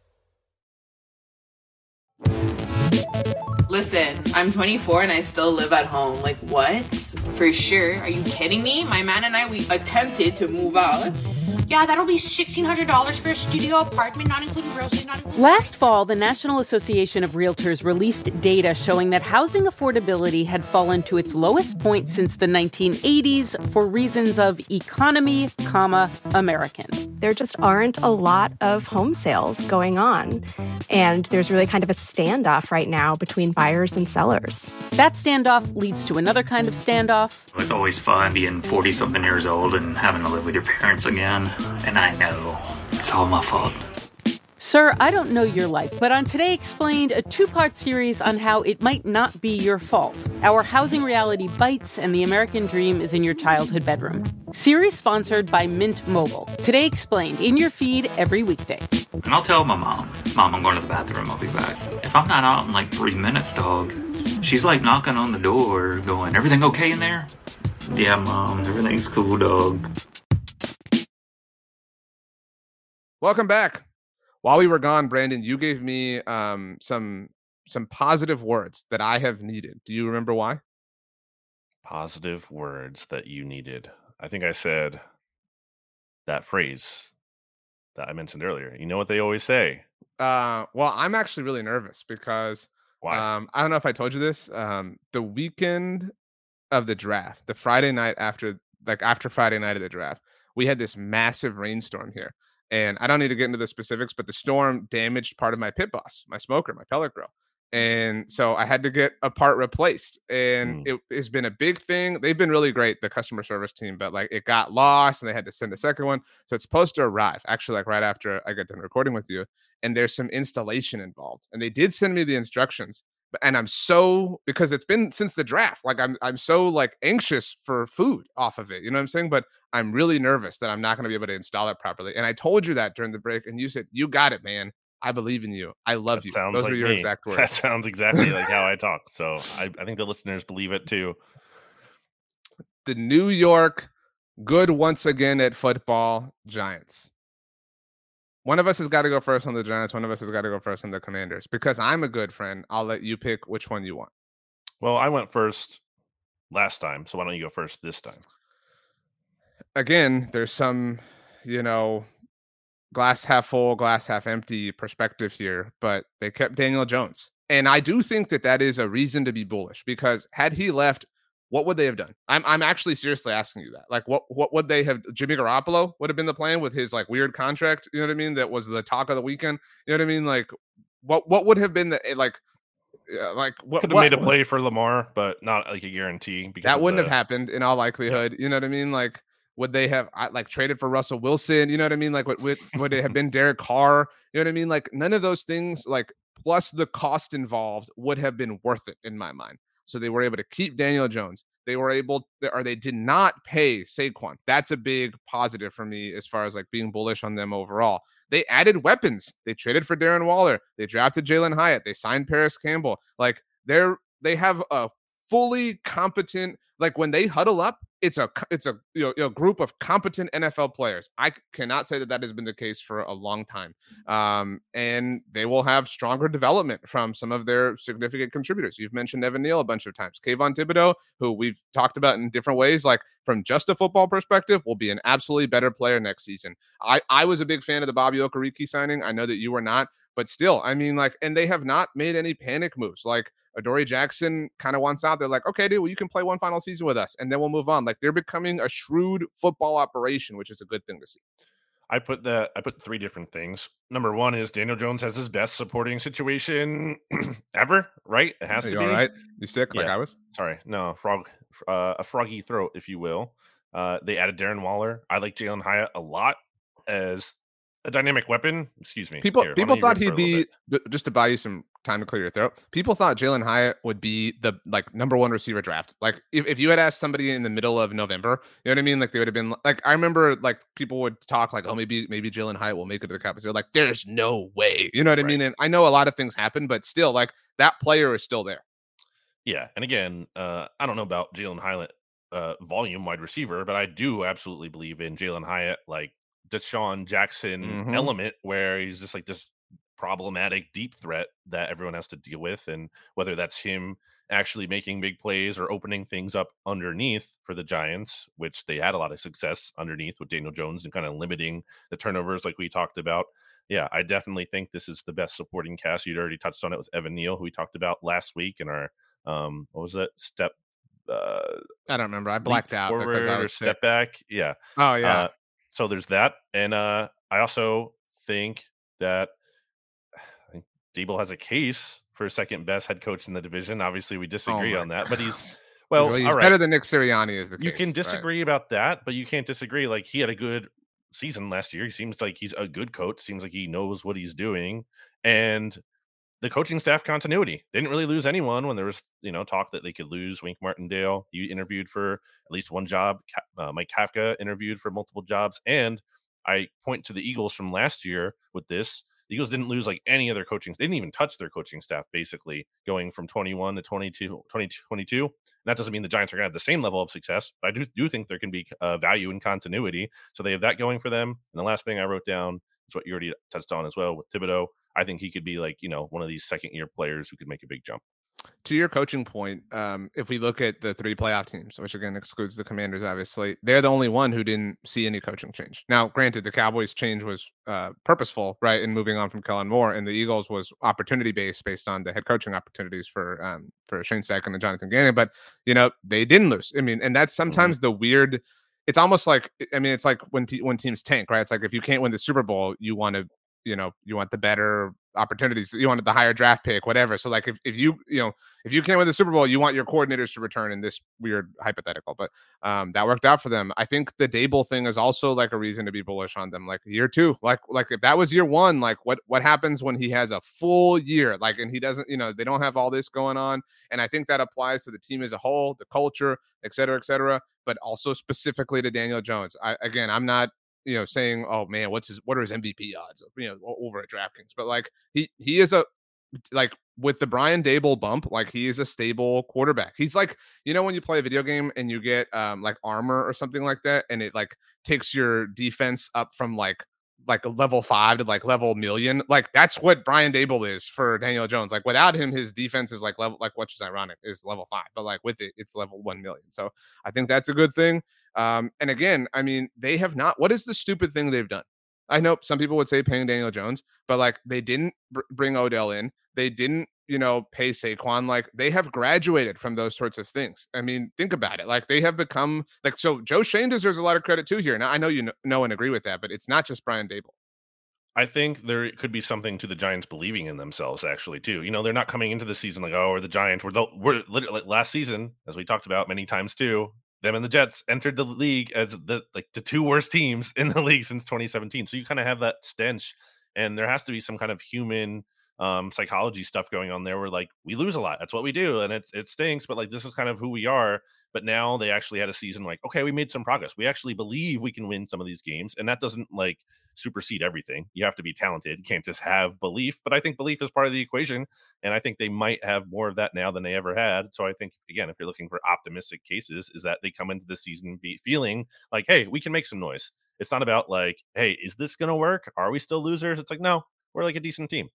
Listen, I'm twenty-four and I still live at home. Like, what? For sure. Are you kidding me? My man and I, we attempted to move out.
Yeah, that'll be sixteen hundred dollars for a studio apartment, not including groceries, not including...
Last fall, the National Association of Realtors released data showing that housing affordability had fallen to its lowest point since the nineteen eighties for reasons of economy, comma, American.
There just aren't a lot of home sales going on. And there's really kind of a standoff right now between buyers and sellers.
That standoff leads to another kind of standoff.
It's always fun being forty-something years old and having to live with your parents again. And I know it's all my fault.
Sir, I don't know your life, but on Today Explained, a two-part series on how it might not be your fault. Our housing reality bites and the American dream is in your childhood bedroom. Series sponsored by Mint Mobile. Today Explained, in your feed every weekday.
And I'll tell my mom, Mom, I'm going to the bathroom, I'll be back. If I'm not out in like three minutes, dog, she's like knocking on the door going, everything okay in there? Yeah, Mom, everything's cool, dog.
Welcome back. While we were gone, Brandon, you gave me um, some some positive words that I have needed. Do you remember why?
Positive words that you needed. I think I said that phrase that I mentioned earlier. You know what they always say?
Uh, well, I'm actually really nervous because
Why?
Um, I don't know if I told you this. Um, the weekend of the draft, the Friday night after, like after Friday night of the draft, we had this massive rainstorm here. And I don't need to get into the specifics, but the storm damaged part of my pit boss, my smoker, my pellet grill. And so I had to get a part replaced. And mm. it has been a big thing. They've been really great, the customer service team, but like it got lost and they had to send a second one. So it's supposed to arrive actually like right after I get done recording with you. And there's some installation involved. And they did send me the instructions. And I'm so, because it's been since the draft, like I'm I'm so like anxious for food off of it. You know what I'm saying? But I'm really nervous that I'm not going to be able to install it properly. And I told you that during the break, and you said, you got it, man. I believe in you. I love
that
you.
Sounds
Those
like
were your
me.
exact words.
That sounds exactly like how I talk. So I, I think the listeners believe it too.
The New York, good once again at football, Giants. One of us has got to go first on the Giants. One of us has got to go first on the Commanders. Because I'm a good friend, I'll let you pick which one you want.
Well, I went first last time, so why don't you go first this time?
Again, there's some, you know, glass half full, glass half empty perspective here, but they kept Daniel Jones. And I do think that that is a reason to be bullish, because had he left, what would they have done? I'm I'm actually seriously asking you that. Like, what what would they have? Jimmy Garoppolo would have been the plan with his like weird contract. You know what I mean? That was the talk of the weekend. You know what I mean? Like, what what would have been the like, uh, like what
could have
what,
made a play for Lamar, but not like a guarantee. Because
that wouldn't
the,
have happened in all likelihood. Yeah. You know what I mean? Like, would they have like traded for Russell Wilson? You know what I mean? Like, what would would it have been Derek Carr? You know what I mean? Like, none of those things, like plus the cost involved, would have been worth it in my mind. So they were able to keep Daniel Jones. they were able, or they did not pay Saquon. That's a big positive for me as far as like being bullish on them overall. They added weapons. They traded for Darren Waller. They drafted Jalen Hyatt. They signed Paris Campbell. Like they're they have a fully competent, like when they huddle up, it's a it's a you know, a group of competent N F L players. I cannot say that that has been the case for a long time. Um, and they will have stronger development from some of their significant contributors. You've mentioned Evan Neal a bunch of times. Kayvon Thibodeau, who we've talked about in different ways, like from just a football perspective, will be an absolutely better player next season. I, I was a big fan of the Bobby Okereke signing. I know that you were not, but still, I mean, like, and they have not made any panic moves. Like, Adoree Jackson kind of wants out. They're like, okay, dude, well, you can play one final season with us, and then we'll move on. Like they're becoming a shrewd football operation, which is a good thing to see.
I put that. I put three different things. Number one is Daniel Jones has his best supporting situation ever. Right? It has
Are
to
you
be.
All right? You sick?
Yeah.
Like I was?
Sorry, no frog, uh, a froggy throat, if you will. Uh, they added Darren Waller. I like Jalen Hyatt a lot as a dynamic weapon. Excuse me.
People
Here,
people thought
he'd
be just to buy you some time to clear your throat. People thought Jalen Hyatt would be the like number one receiver draft. Like if, if you had asked somebody in the middle of November, you know what I mean? Like they would have been like, I remember like people would talk like, oh, maybe maybe Jalen Hyatt will make it to the Cowboys. They're like, there's no way. You know what I
Right.
mean? And I know a lot of things happen, but still, like that player is still there.
Yeah, and again, uh, I don't know about Jalen Hyatt, uh, volume wide receiver, but I do absolutely believe in Jalen Hyatt, like Deshaun Jackson
Mhm.
element, where he's just like this problematic deep threat that everyone has to deal with, and whether that's him actually making big plays or opening things up underneath for the Giants, which they had a lot of success underneath with Daniel Jones and kind of limiting the turnovers like we talked about. Yeah, I definitely think this is the best supporting cast. You'd already touched on it with Evan Neal, who we talked about last week in our um what was that step uh
I don't remember. I
leap
blacked out because I
forward,
was sick.
step back. Yeah.
Oh yeah.
Uh, so there's that. And uh I also think that I think Dable has a case for second best head coach in the division. Obviously, we
Oh
disagree
my
on that, but
God.
he's well,
he's
all right.
better than Nick Sirianni is the
You
case.
can
right?
disagree about that, but you can't disagree. Like he had a good season last year. He seems like he's a good coach. Seems like he knows what he's doing, and the coaching staff continuity. They didn't really lose anyone when there was, you know, talk that they could lose Wink Martindale. You interviewed for at least one job. Uh, Mike Kafka interviewed for multiple jobs. And I point to the Eagles from last year with this. The Eagles didn't lose like any other coaching. They didn't even touch their coaching staff, basically, going from twenty-one to twenty-two, twenty twenty-two. And that doesn't mean the Giants are going to have the same level of success, but I do, do think there can be uh, value in continuity. So they have that going for them. And the last thing I wrote down is what you already touched on as well with Thibodeau. I think he could be like, you know, one of these second year players who could make a big jump.
To your coaching point, um, if we look at the three playoff teams, which again excludes the Commanders, obviously, they're the only one who didn't see any coaching change. Now, granted, the Cowboys' change was uh, purposeful, right, in moving on from Kellen Moore, and the Eagles was opportunity based, based on the head coaching opportunities for um, for Shane Steichen and Jonathan Gannon. But you know, they didn't lose. I mean, and that's sometimes mm-hmm. the weird. It's almost like, I mean, it's like when when teams tank, right? It's like if you can't win the Super Bowl, you want to. You know, you want the better opportunities. You wanted the higher draft pick, whatever. So like, if, if you, you know, if you can't win the Super Bowl, you want your coordinators to return in this weird hypothetical, but um, that worked out for them. I think the Dable thing is also like a reason to be bullish on them. Like year two, like, like if that was year one, like what, what happens when he has a full year, like, and he doesn't, you know, they don't have all this going on. And I think that applies to the team as a whole, the culture, et cetera, et cetera, but also specifically to Daniel Jones. I, again, I'm not, you know, saying, oh man, what's his, what are his M V P odds, you know, over at DraftKings, but like he, he is a, like with the Brian Dable bump, like he is a stable quarterback. He's like, you know, when you play a video game and you get um like armor or something like that, and it like takes your defense up from like, like a level five to like level million. Like that's what Brian Dable is for Daniel Jones. Like without him, his defense is like level, like which is ironic, is level five, but like with it, it's level one million. So I think that's a good thing. Um, and again, I mean, they have not, what is the stupid thing they've done? I know some people would say paying Daniel Jones, but like they didn't br- bring Odell in. They didn't, you know, pay Saquon. Like they have graduated from those sorts of things. I mean, think about it. Like they have become like, so Joe Shane deserves a lot of credit too here. Now I know you know and agree with that, but it's not just Brian Dable.
I think there could be something to the Giants believing in themselves, actually, too. You know, they're not coming into the season like, oh, we're the Giants. We're, the, we're literally last season, as we talked about many times too. Them and the Jets entered the league as the like the two worst teams in the league since twenty seventeen. So you kind of have that stench, and there has to be some kind of human um, psychology stuff going on there. Where like we lose a lot, that's what we do, and it it stinks. But like this is kind of who we are. But now they actually had a season like, okay, we made some progress. We actually believe we can win some of these games. And that doesn't like supersede everything. You have to be talented. You can't just have belief. But I think belief is part of the equation. And I think they might have more of that now than they ever had. So I think, again, if you're looking for optimistic cases, is that they come into the season be feeling like, hey, we can make some noise. It's not about like, hey, is this going to work? Are we still losers? It's like, no, we're like a decent team.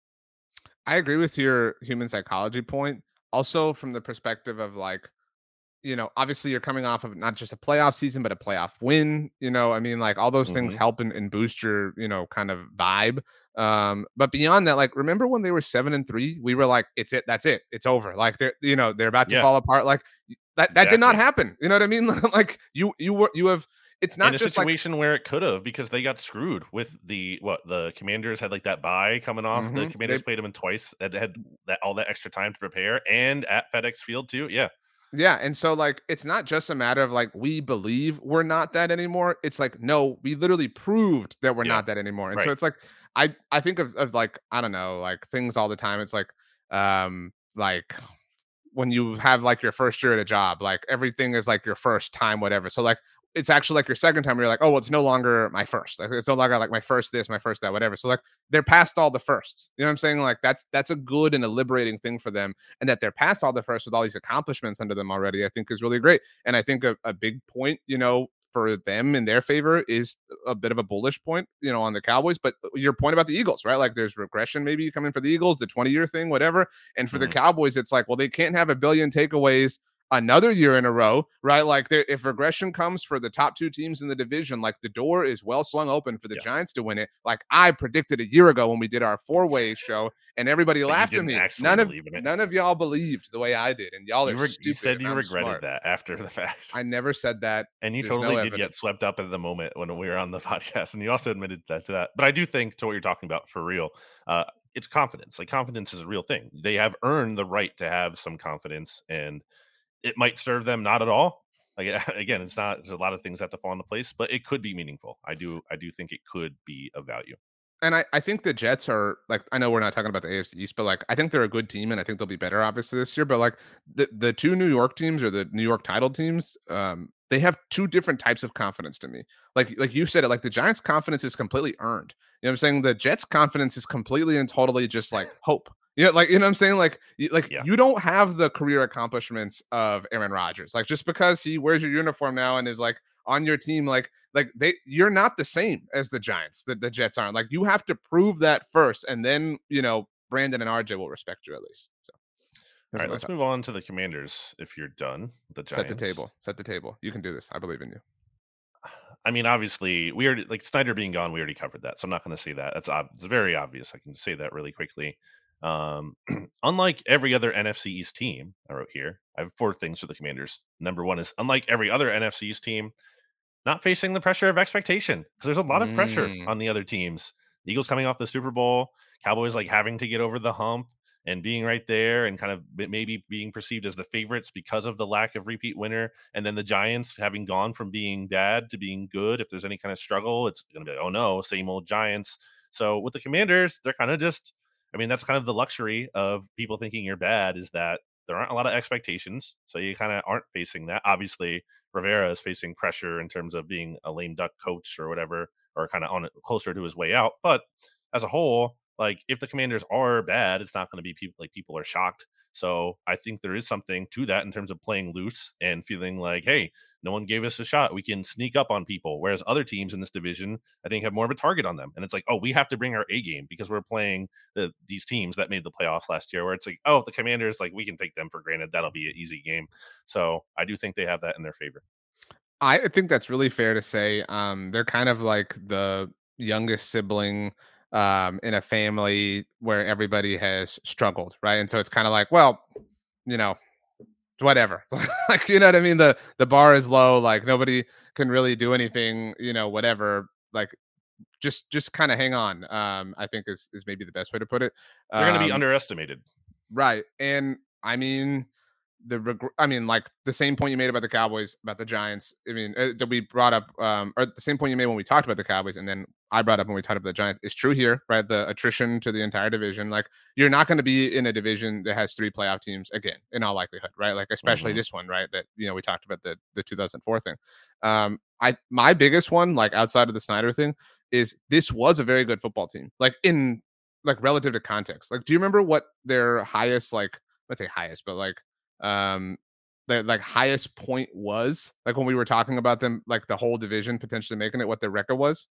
I agree with your human psychology point. Also, from the perspective of like, you know, obviously you're coming off of not just a playoff season, but a playoff win. You know, I mean, like all those mm-hmm. things help and, and boost your, you know, kind of vibe. Um, but beyond that, like, remember when they were seven and three, we were like, it's it, that's it, it's over. Like they're, you know, they're about to
yeah.
fall apart. Like that, that
exactly.
did not happen. You know what I mean? Like you, you were, you have. It's not
in a
just
situation
like,
where it could have, because they got screwed with the what the Commanders had like that bye coming off.
Mm-hmm.
The Commanders
they,
played them in twice. That had that all that extra time to prepare, and at FedEx Field too. Yeah,
yeah. And so like, it's not just a matter of like we believe we're not that anymore. It's like no, we literally proved that we're
yeah.
not that anymore. And
right.
so it's like I I think of, of like I don't know like things all the time. It's like um like. when you have like your first year at a job, like everything is like your first time, whatever. So like, it's actually like your second time where you're like, oh, well, it's no longer my first. Like, it's no longer like my first this, my first that, whatever. So like they're past all the firsts. You know what I'm saying? Like that's that's a good and a liberating thing for them. And that they're past all the firsts with all these accomplishments under them already, I think is really great. And I think a, a big point, you know, for them in their favor is a bit of a bullish point, you know, on the Cowboys. But your point about the Eagles, right? Like there's regression maybe coming for the Eagles, the twenty year thing, whatever. And for mm-hmm. the Cowboys, it's like, well, they can't have a billion takeaways another year in a row, right? Like if regression comes for the top two teams in the division, like the door is well swung open for the yeah. Giants to win it. Like I predicted a year ago when we did our four way show and everybody
but
laughed at me. None of none of y'all believed the way I did. And y'all
you
are
re-
stupid.
You said you
I'm
regretted
smart.
that after the fact.
I never said that.
And you
There's
totally
no
did
evidence.
get swept up in the moment when we were on the podcast. And you also admitted that to that. But I do think to what you're talking about for real, uh, it's confidence. Like confidence is a real thing. They have earned the right to have some confidence, and it might serve them not at all. Like again, it's not. There's a lot of things that have to fall into place, but it could be meaningful. I do. I do think it could be of value.
And I, I think the Jets are like, I know we're not talking about the A F C East, but like, I think they're a good team and I think they'll be better obviously this year. But like the, the two New York teams or the New York title teams, um, they have two different types of confidence to me. Like, like you said it, like the Giants' confidence is completely earned. You know what I'm saying? The Jets' confidence is completely and totally just like hope. You know, like, you know what I'm saying? Like, like yeah. you don't have the career accomplishments of Aaron Rodgers. Like just because he wears your uniform now and is like on your team, like, like they, you're not the same as the Giants, that the Jets aren't. Like you have to prove that first, and then you know Brandon and R J will respect you at least. So,
all right, let's thoughts. move on to the Commanders. If you're done, with the Giants.
Set the table. Set the table. You can do this. I believe in you.
I mean, obviously, we already like Snyder being gone. We already covered that, so I'm not going to say that. That's ob- it's very obvious. I can say that really quickly. Um, unlike every other N F C East team, I wrote here. I have four things for the Commanders. Number one is unlike every other N F C East team, not facing the pressure of expectation, because there's a lot of pressure
mm.
on the other teams. The Eagles coming off the Super Bowl, Cowboys like having to get over the hump and being right there and kind of maybe being perceived as the favorites because of the lack of repeat winner. And then the Giants having gone from being bad to being good. If there's any kind of struggle, it's going to be like, oh no, same old Giants. So with the Commanders, they're kind of just, I mean, that's kind of the luxury of people thinking you're bad, is that there aren't a lot of expectations. So you kind of aren't facing that. Obviously, Rivera is facing pressure in terms of being a lame duck coach or whatever, or kind of on it closer to his way out. But as a whole, like if the Commanders are bad, it's not going to be people like people are shocked. So I think there is something to that in terms of playing loose and feeling like, hey, no one gave us a shot. We can sneak up on people. Whereas other teams in this division, I think, have more of a target on them. And it's like, oh, we have to bring our A game because we're playing the, these teams that made the playoffs last year, where it's like, oh, the Commanders, like we can take them for granted. That'll be an easy game. So I do think they have that in their favor.
I think that's really fair to say. Um, they're kind of like the youngest sibling um, in a family where everybody has struggled, right? And so it's kind of like, well, you know, whatever. Like, you know what I mean? The the bar is low. Like nobody can really do anything, you know, whatever. Like just just kind of hang on. Um, I think is is maybe the best way to put it.
They're going to be
Um,
underestimated.
Right. And I mean, the reg- I mean, like the same point you made about the Cowboys, about the Giants. I mean, uh, that we brought up, um, or the same point you made when we talked about the Cowboys, and then I brought up when we talked about the Giants is true here, right? The attrition to the entire division. Like, you're not going to be in a division that has three playoff teams again, in all likelihood, right? Like, especially
Mhm.
this one, right? That, you know, we talked about the the two thousand four thing. Um, I my biggest one, like outside of the Snyder thing, is this was a very good football team. Like in like relative to context. Like, do you remember what their highest, like, let's say highest, but like um their like highest point was? Like when we were talking about them, like the whole division potentially making it, what their record was?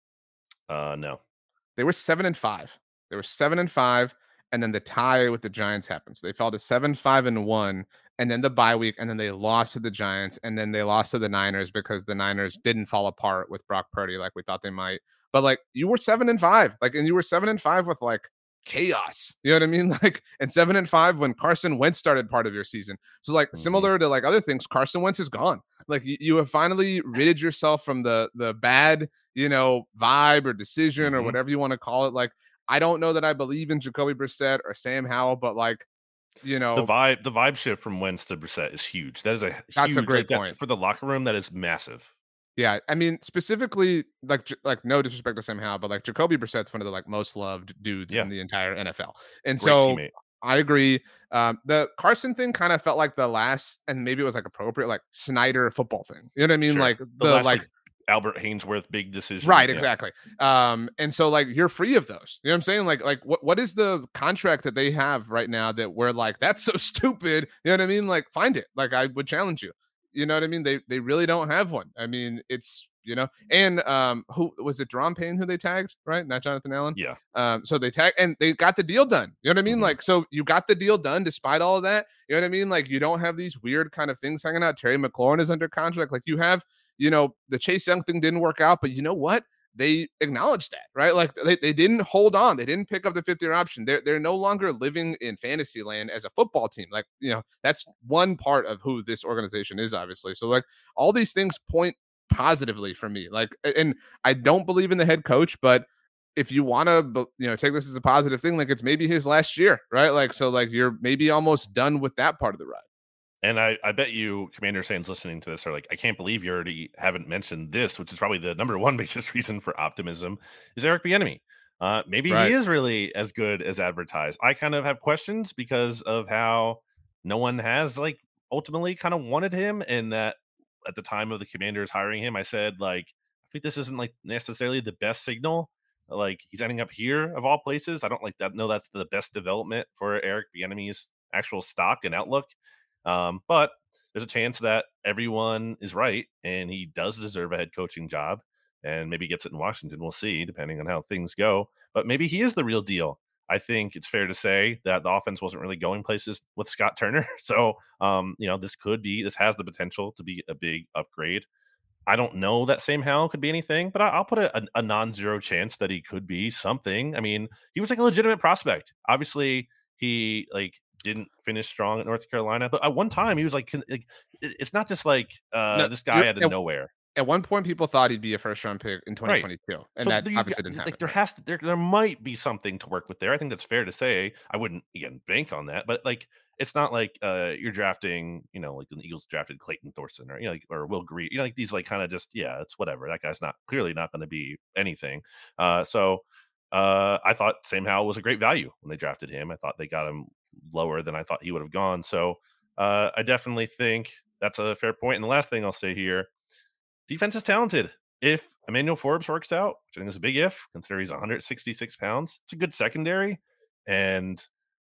Uh, no.
They were seven and five. They were seven and five, and then the tie with the Giants happened. So they fell to seven, five, and one, and then the bye week, and then they lost to the Giants, and then they lost to the Niners because the Niners didn't fall apart with Brock Purdy like we thought they might. But like you were seven and five, like, and you were seven and five with like chaos. You know what I mean? Like, and seven and five when Carson Wentz started part of your season. So like
Mhm.
similar to like other things, Carson Wentz is gone. Like you, you have finally ridded yourself from the the bad, you know, vibe or decision or
Mhm.
whatever you want to call it. Like, I don't know that I believe in Jacoby Brissett or Sam Howell, but like, you
The
know,
vibe the vibe shift from Wentz to Brissett is huge. That is a
That's a
huge,
great
like, that
point.
for the locker room, that is massive.
yeah, I mean, specifically, like, J- like no disrespect to Sam Howell, but like Jacoby Brissett's one of the like most loved dudes
Yeah.
in the entire N F L, and
Great
so
teammate.
I agree. Um, the Carson thing kind of felt like the last, and maybe it was like appropriate, like Snyder football thing. You know what I mean?
Sure.
Like
The
the
last,
like
like, Albert Haynesworth big decision.
Right,
Yeah.
exactly. Um, and so like you're free of those. You know what I'm saying? Like, like what what is the contract that they have right now that we're like, that's so stupid? You know what I mean? Like, find it. Like, I would challenge you. You know what I mean? They they really don't have one. I mean, it's you know, and um, who was it? Deron Payne who they tagged, right? Not Jonathan Allen.
Yeah.
Um, so they tag and they got the deal done. You know what I mean?
Mhm.
Like, so you got the deal done despite all of that. You know what I mean? Like, you don't have these weird kind of things hanging out. Terry McLaurin is under contract. Like, you have, you know, the Chase Young thing didn't work out, but you know what? They acknowledged that, right? Like they, they didn't hold on. They didn't pick up the fifth year option. They're they're no longer living in fantasy land as a football team. Like, you know, that's one part of who this organization is, obviously. So like all these things point positively for me. Like, and I don't believe in the head coach, but if you want to, you know, take this as a positive thing, like it's maybe his last year, right? Like, so like you're maybe almost done with that part of the ride.
And I, I bet you Commander fans listening to this are like, I can't believe you already haven't mentioned this, which is probably the number one biggest reason for optimism, is Eric Bieniemy. Uh, maybe
Right.
he is really as good as advertised. I kind of have questions because of how no one has like ultimately kind of wanted him, and that at the time of the Commanders hiring him, I said like, I think this isn't like necessarily the best signal. Like he's ending up here of all places. I don't like that. No, that's the best development for Eric Bieniemy's actual stock and outlook. Um, but there's a chance that everyone is right and he does deserve a head coaching job and maybe gets it in Washington. We'll see, depending on how things go. But maybe he is the real deal. I think it's fair to say that the offense wasn't really going places with Scott Turner. So, um, you know, this could be, this has the potential to be a big upgrade. I don't know that Sam Howell could be anything, but I- I'll put a, a, a non-zero chance that he could be something. I mean, he was like a legitimate prospect. Obviously, he like didn't finish strong at North Carolina, but at one time he was like, con- like it- it's not just like uh,
No,
this guy
you're-
out of
and-
nowhere.
At one point, people thought he'd be a first round pick in twenty twenty-two, and
So
that
there you
obviously
got-
didn't
like
happen.
there has to there there might be something to work with there. I think that's fair to say. I wouldn't again bank on that, but like it's not like uh you're drafting, you know, like the Eagles drafted Clayton Thorson or you know, like, or Will Greer, you know, like these like kind of just yeah, it's whatever. That guy's not clearly not going to be anything. Uh, so uh, I thought Sam Howell was a great value when they drafted him. I thought they got him lower than I thought he would have gone. So uh, I definitely think that's a fair point. And the last thing I'll say here. Defense is talented. If Emmanuel Forbes works out, which I think is a big if, consider he's one hundred sixty-six pounds, it's a good secondary. And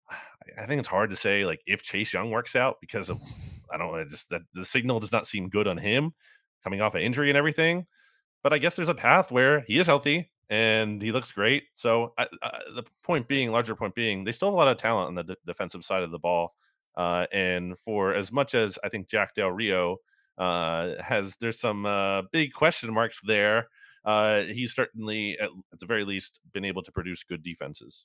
I think it's hard to say like if Chase Young works out because of I don't know, just that the signal does not seem good on him coming off an injury and everything. But I guess there's a path where he is healthy and he looks great. So I, I, the point being, larger point being, they still have a lot of talent on the d- defensive side of the ball. Uh, and for as much as I think Jack Del Rio uh, has, there's some uh, big question marks there. Uh, he's certainly, at, at the very least, been able to produce good defenses.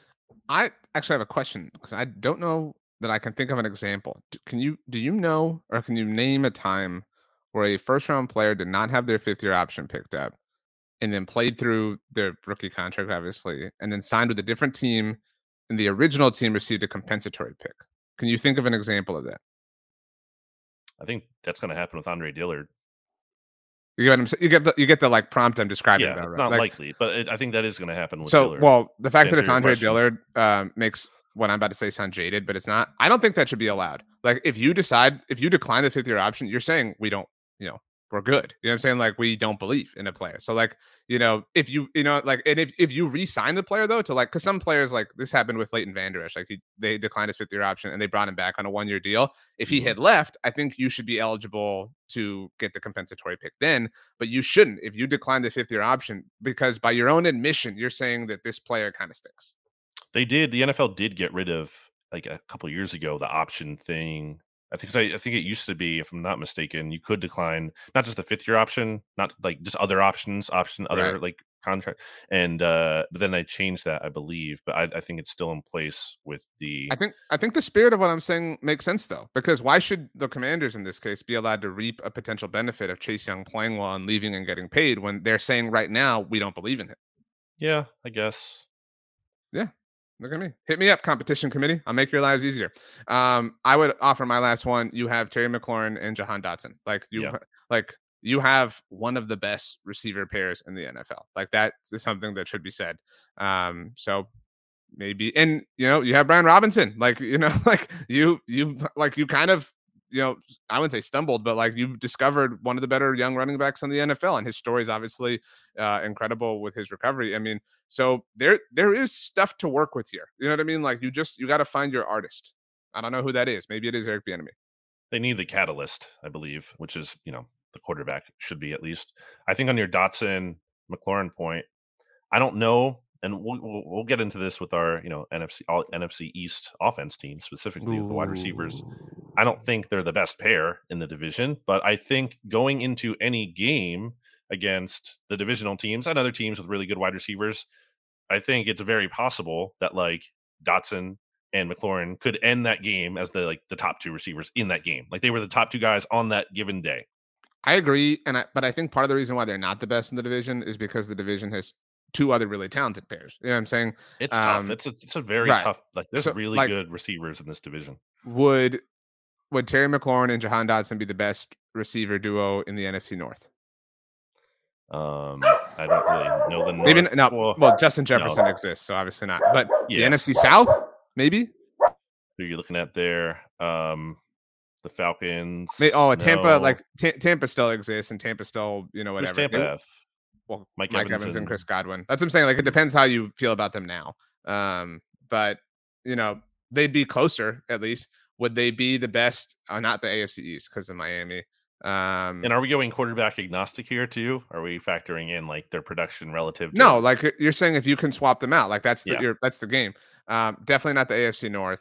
I actually have a question because I don't know that I can think of an example. D- Can you, do you know, or can you name a time where a first round player did not have their fifth year option picked up and then played through their rookie contract, obviously, and then signed with a different team and the original team received a compensatory pick? Can you think of an example of that?
I think that's going to happen with Andre Dillard.
You get what I'm, you get the you get the like prompt I'm describing.
Yeah,
though,
it's
right?
not
like,
likely, but it, I think that is going to happen with
so,
Dillard.
well, the fact
To
that it's
answer your
Andre
question.
Dillard um, makes what I'm about to say sound jaded, but it's not. I don't think that should be allowed. Like, if you decide, if you decline the fifth year option, you're saying we don't, you know, we're good. You know what I'm saying? Like, we don't believe in a player. So, like, you know, if you, you know, like, and if, if you re-sign the player though, to like, because some players, like this happened with Leighton Vander Esch, like he, they declined his fifth year option and they brought him back on a one year deal. If he
Mhm.
had left, I think you should be eligible to get the compensatory pick then, but you shouldn't if you decline the fifth year option, because by your own admission, you're saying that this player kind of stinks.
They did. The N F L did get rid of, like, a couple years ago, the option thing. I think 'cause I, I think it used to be, if I'm not mistaken, you could decline not just the fifth year option, not like just other options, option other
Right.
like contract, and uh, but then I changed that, I believe. But I, I think it's still in place with the.
I think I think the spirit of what I'm saying makes sense though, because why should the Commanders in this case be allowed to reap a potential benefit of Chase Young playing well and leaving and getting paid when they're saying right now we don't believe in him?
Yeah, I guess.
Yeah. Look at me. Hit me up, competition committee. I'll make your lives easier. Um, I would offer my last one. You have Terry McLaurin and Jahan Dotson. Like you,
Yeah.
like you have one of the best receiver pairs in the N F L. Like that is something that should be said. Um, so maybe, and you know, you have Brian Robinson. Like you know, like you, you, like you kind of, you know, I wouldn't say stumbled, but like you discovered one of the better young running backs in the N F L, and his story is obviously uh, incredible with his recovery. I mean, so there there is stuff to work with here. You know what I mean? Like you just you got to find your artist. I don't know who that is. Maybe it is Eric Bieniemy.
They need the catalyst, I believe, which is, you know, the quarterback should be at least. I think on your Dotson McLaurin point, I don't know, and we'll, we'll we'll get into this with our, you know, N F C all N F C East offense team, specifically with the wide receivers. I don't think they're the best pair in the division, but I think going into any game against the divisional teams and other teams with really good wide receivers, I think it's very possible that like Dotson and McLaurin could end that game as the like the top two receivers in that game. Like they were the top two guys on that given day.
I agree, and I, but I think part of the reason why they're not the best in the division is because the division has two other really talented pairs. You know what I'm saying?
It's
Um,
tough. It's a, it's a very
right.
tough. Like there's
So,
really
like-
good receivers in this division.
Would would Terry McLaurin and Jahan Dotson be the best receiver duo in the N F C North?
Um, I don't really know the North.
Maybe n- no.
Well,
Well, Justin Jefferson
no.
exists, so obviously not. But the
Yeah.
N F C South, maybe.
who are you looking at there? Um, the Falcons.
May- oh, Tampa,
no.
like Ta- Tampa still exists, and Tampa still, you know,
Who's
whatever.
Tampa
They-
have?
well,
Mike
Mike,
Evans
Evans, and
and-
Chris Godwin. That's what I'm saying. Like, it depends how you feel about them now. Um, but you know, they'd be closer at least. Would they be the best? Uh, not the A F C East because of Miami. Um,
And are we going quarterback agnostic here too? Are we factoring in like their production relative? To
no, like you're saying, if you can swap them out, like that's the
Yeah.
your, that's the game. Um, definitely not the A F C North.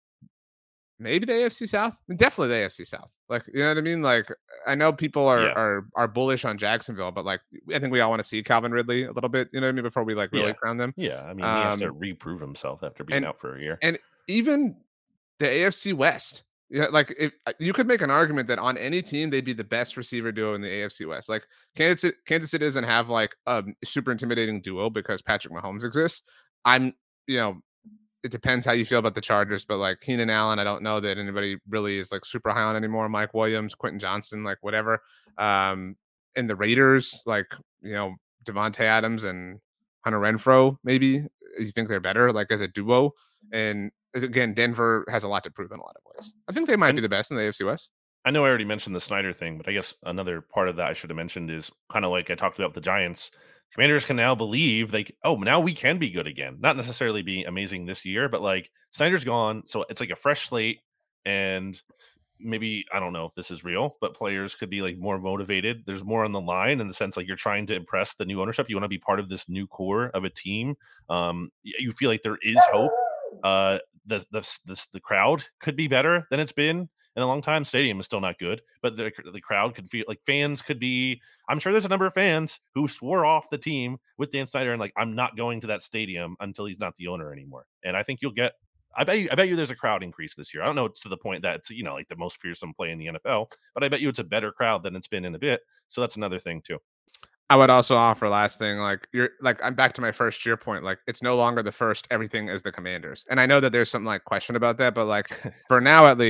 Maybe the A F C South. Definitely the A F C South. Like, you know what I mean? Like, I know people are
Yeah.
are are bullish on Jacksonville, but like, I think we all want to see Calvin Ridley a little bit. You know what I mean? Before we like really
Yeah.
crown them.
Yeah, I mean, he has to
Um,
reprove himself after being
and-
out for a year.
And even the A F C West. Yeah, like if you could make an argument that on any team they'd be the best receiver duo in the A F C West. Like Kansas City, Kansas City doesn't have like a super intimidating duo because Patrick Mahomes exists. I'm, you know, it depends how you feel about the Chargers, but like Keenan Allen, I don't know that anybody really is like super high on anymore. Mike Williams, Quentin Johnson, like whatever. Um, and the Raiders, like, you know, Devontae Adams and Hunter Renfro, maybe you think they're better like as a duo. And again, Denver has a lot to prove in a lot of ways. I think they might
And-
be the best in the A F C West.
I know I already mentioned the Snyder thing, but I guess another part of that I should have mentioned is kind of like I talked about the Giants. Commanders can now believe they, oh, now we can be good again. Not necessarily be amazing this year, but like Snyder's gone. So it's like a fresh slate. And maybe, I don't know if this is real, but players could be like more motivated. There's more on the line in the sense like you're trying to impress the new ownership. You want to be part of this new core of a team. Um, y- you feel like there is hope. Uh, the, the, the, the crowd could be better than it's been in a long time. Stadium is still not good, but the the crowd could feel like fans could be. I'm sure there's a number of fans who swore off the team with Dan Snyder and like, I'm not going to that stadium until he's not the owner anymore. And I think you'll get. I bet you. I bet you there's a crowd increase this year. I don't know it's to the point that it's, you know, like the most fearsome play in the N F L, but I bet you it's a better crowd than it's been in a bit. So that's another thing too.
I would also offer last thing, like you're like I'm back to my first year point. Like it's no longer the first everything is the Commanders, and I know that there's some like question about that, but like for now at least,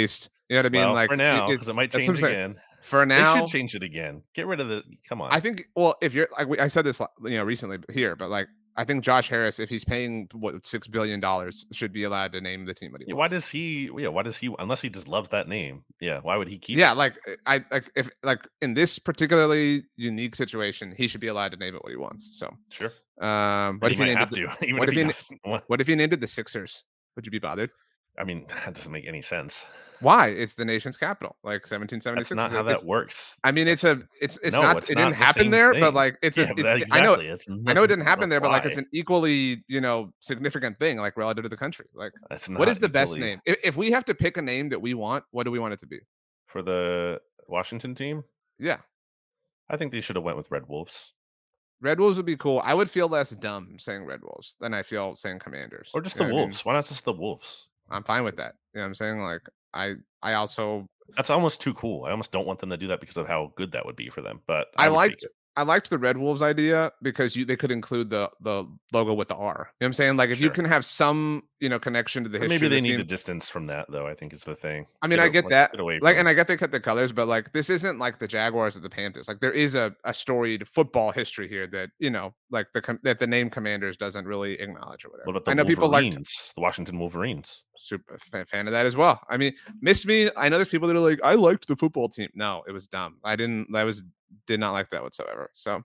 You know what I mean?
Well,
like
for now,
it,
because it, it might
that's
change
what I'm saying.
again.
For now,
they should change it again. Get rid of the. Come on.
I think. Well, if you're like we, I said this, you know, recently here, but like I think Josh Harris, if he's paying what six billion dollars, should be allowed to name the team what he
yeah,
wants.
why does he? Yeah, why does he? Unless he just loves that name. Yeah, why would he keep?
Yeah,
it?
like I like if like in this particularly unique situation, he should be allowed to name it what he wants. So
sure.
Um, what
And
if
he
he
might
named
have
it,
to, even
what
if
if
he
he,
doesn't want.
what if he named it the Sixers? Would you be bothered?
I mean, that doesn't make any sense.
Why? It's the nation's capital, like seventeen seventy-six.
That's not how
it's,
that works.
I mean,
That's,
it's a, it's, it's
no,
not.
It's
it
not
didn't
the
happen
same
there,
thing.
but like, it's a.
Yeah,
It's,
exactly.
I know.
It's
I know it didn't happen there, but like,
apply.
it's an equally, you know, significant thing, like relative to the country. Like,
That's
what
not
is the best
equally-
name? If, if we have to pick a name that we want, what do we want it to be?
for the Washington team?
Yeah,
I think they should have went with Red Wolves
Red Wolves would be cool. I would feel less dumb saying Red Wolves than I feel saying Commanders.
or just
You
the
know what I mean?
Wolves. Why not just the Wolves?
I'm fine with that. You know what I'm saying? Like, I, I also
That's almost too cool. I almost don't want them to do that because of how good that would be for them. But
I,
I, would
liked
take it.
I liked the Red Wolves idea because you they could include the the logo with the R. You know what I'm saying? Like if you
Sure.
can have some, you know, connection to the
Or
history
maybe
of the
they need
team.
to distance from that, though. I think is the thing.
I mean,
Get
I
a-
get
like,
that.
get away
Like,
from
and
it.
I get they cut the colors, but like this isn't like the Jaguars or the Panthers. Like there is a, a storied football history here that, you know, like the com- that the name Commanders doesn't really acknowledge or whatever.
What about the
I know people like
Wolverines? The Washington Wolverines.
super fan, fan of that as well. I mean, miss me. I know there's people that are like, I liked the football team. No, it was dumb. I didn't. I was did not like that whatsoever. So,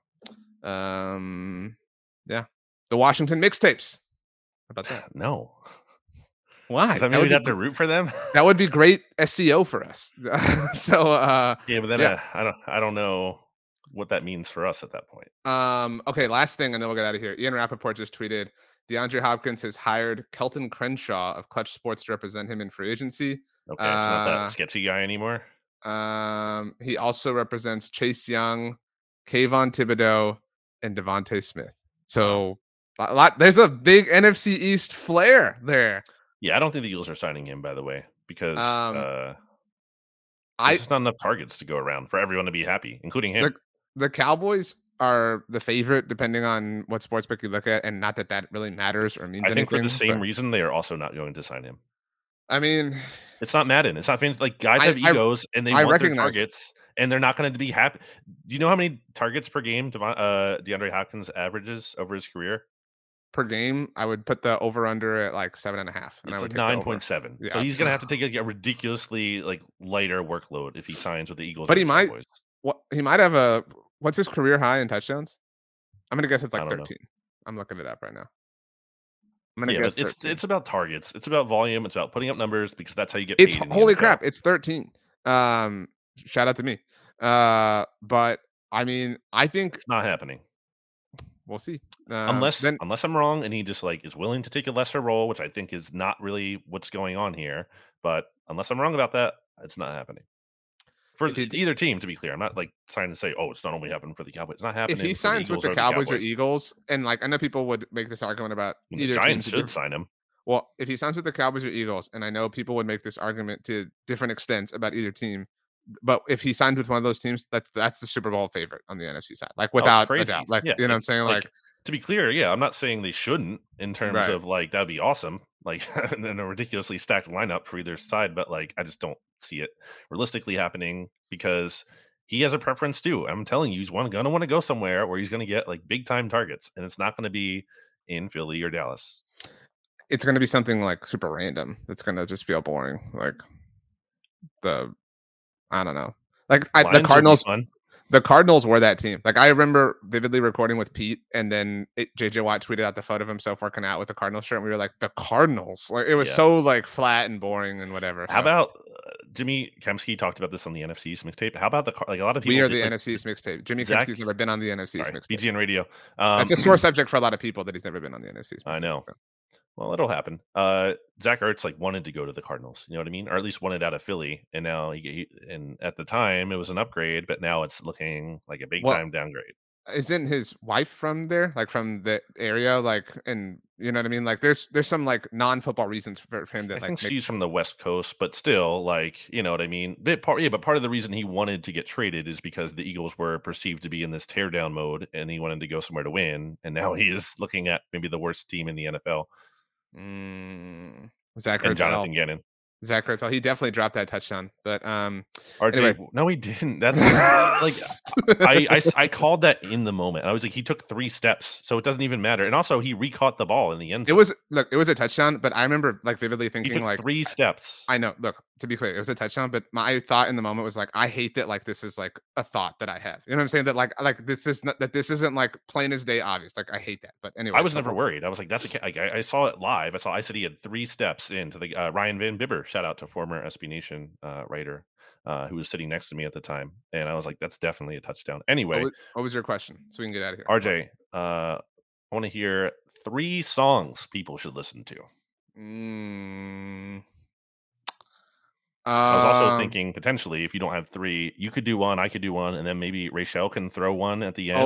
um, yeah, the Washington mixtapes. How about that?
No.
Why?
Does that
That
mean
would
we'd
be
have to
gr-
root for them?
that would be great S E O for us. so, uh,
yeah, but then
Yeah.
uh, I don't. I don't know what that means for us at that point.
Um, okay, last thing, and then we'll get out of here. Ian Rappaport just tweeted DeAndre Hopkins has hired Kelton Crenshaw of Clutch Sports to represent him in free agency.
Okay, so not
Uh,
that sketchy guy anymore.
Um, he also represents Chase Young, Kayvon Thibodeau, and Devontae Smith. So a lot there's a big N F C East flair there.
Yeah, I don't think the Eagles are signing him, by the way, because
Um,
uh,
I
there's just not enough targets to go around for everyone to be happy, including him.
the, the Cowboys are the favorite depending on what sportsbook you look at, and not that that really matters or means
I think
anything.
for the same
but-
reason, they are also not going to sign him.
I mean,
It's not Madden. It's not fancy. Like guys
I-
have
I-
egos and they
I
want their
recognize-
targets, and they're not going to be happy. Do you know how many targets per game Devon, uh, DeAndre Hopkins averages over his career?
per game, I would put the over under at like seven and a half. And I
It's
would
like
take the over.
nine point seven.
Yeah,
So he's
it's-
going to have to take a, a ridiculously like lighter workload if he signs with the Eagles.
But
or
he
the
might-
Cowboys.
What he might have a what's his career high in touchdowns? I'm gonna guess it's
I
like
don't know.
thirteen. I'm looking it up right now. I'm gonna
Yeah,
guess
but it's
thirteen.
it's about targets. It's about volume. It's about putting up numbers because that's how you get paid.
It's
in the
holy
N F L.
crap, it's thirteen. Um, shout out to me. Uh, but I mean, I think
It's not happening
we'll see. Uh,
unless
then
unless I'm wrong and he just like is willing to take a lesser role, which I think is not really what's going on here. But unless I'm wrong about that, it's not happening for
If he-
either team. To be clear, I'm not like trying to say, oh, it's not only happening for the Cowboys. It's not happening.
if he
for
signs with
Eagles
the
or
Cowboys or
Cowboys.
Eagles, and like I know people would make this argument about
I mean, the
either team
Giants
to
should
diff-
sign him.
Well, if he signs with the Cowboys or Eagles, and I know people would make this argument to different extents about either team, but if he signs with one of those teams, that's that's the Super Bowl favorite on the N F C side, like
Oh, it's
without a
crazy.
doubt. Like
Yeah,
you know what I'm
it's
saying? Like,
to be clear, yeah, I'm not saying they shouldn't in terms
Right.
of like that'd be awesome, like and then a ridiculously stacked lineup for either side, but like I just don't see it realistically happening because he has a preference too. I'm telling you, he's one gonna want to go somewhere where he's gonna get like big time targets, and it's not gonna be in Philly or Dallas.
it's going to be something like super random. That's going to just feel boring. Like the, I don't know. Like I,
Lions
the
would be
Cardinals,
fun.
the Cardinals were that team. Like I remember vividly recording with Pete, and then it, J J Watt tweeted out the photo of himself working out with the Cardinals shirt. And we were like, the Cardinals. Like it was
Yeah.
so like flat and boring and whatever.
How
So,
about uh, Jimmy Kemsky talked about this on the N F C's mixtape? How about the Car- like a lot of people?
we are
did,
the
like,
N F C's mixtape. Jimmy
Zach-
Kempsky's never been on the N F C's
sorry,
mixtape.
B G N Radio. Um,
That's a sore subject for a lot of people that he's never been on the N F C's.
I
mixtape.
know. Well, it'll happen. Uh, Zach Ertz like wanted to go to the Cardinals, you know what I mean, or at least wanted out of Philly, and now he, he and at the time it was an upgrade, but now it's looking like a big
Well,
time downgrade.
Isn't his wife from there, like from the area, like, and you know what I mean? Like, there's there's some like non-football reasons for, for him that
I
like
think
make-
she's from the West Coast, but still, like you know what I mean. Bit part, yeah, but part of the reason he wanted to get traded is because the Eagles were perceived to be in this teardown mode, and he wanted to go somewhere to win, and now he is looking at maybe the worst team in the N F L.
Mm, Zach
And
Ertz
Jonathan
L.
Gannon.
Zach Ertz, he definitely dropped that touchdown. But um,
R J,
anyway.
no, he didn't. That's like I, I I called that in the moment. I was like, he took three steps, so it doesn't even matter. And also, he re-caught the ball in the end zone.
It was look, it was a touchdown, but I remember like vividly thinking
he took
like
three steps.
I know. Look, to be clear, it was a touchdown, but my thought in the moment was like, I hate that. Like this is like a thought that I have. You know what I'm saying? That like like this is not that this isn't like plain as day obvious. Like I hate that. But anyway,
I was never worried. I was like, that's a like, I, I saw it live. I saw I said he had three steps into the uh, Ryan Van Bibber. Shout out to former S B Nation uh, writer uh, who was sitting next to me at the time, and I was like, that's definitely a touchdown. Anyway,
what was, what was your question? So we can get out of here.
R J, uh, I want to hear three songs people should listen to.
Mm.
I was also
Um,
thinking potentially if you don't have three, you could do one, I could do one, and then maybe Rachel can throw one at the end.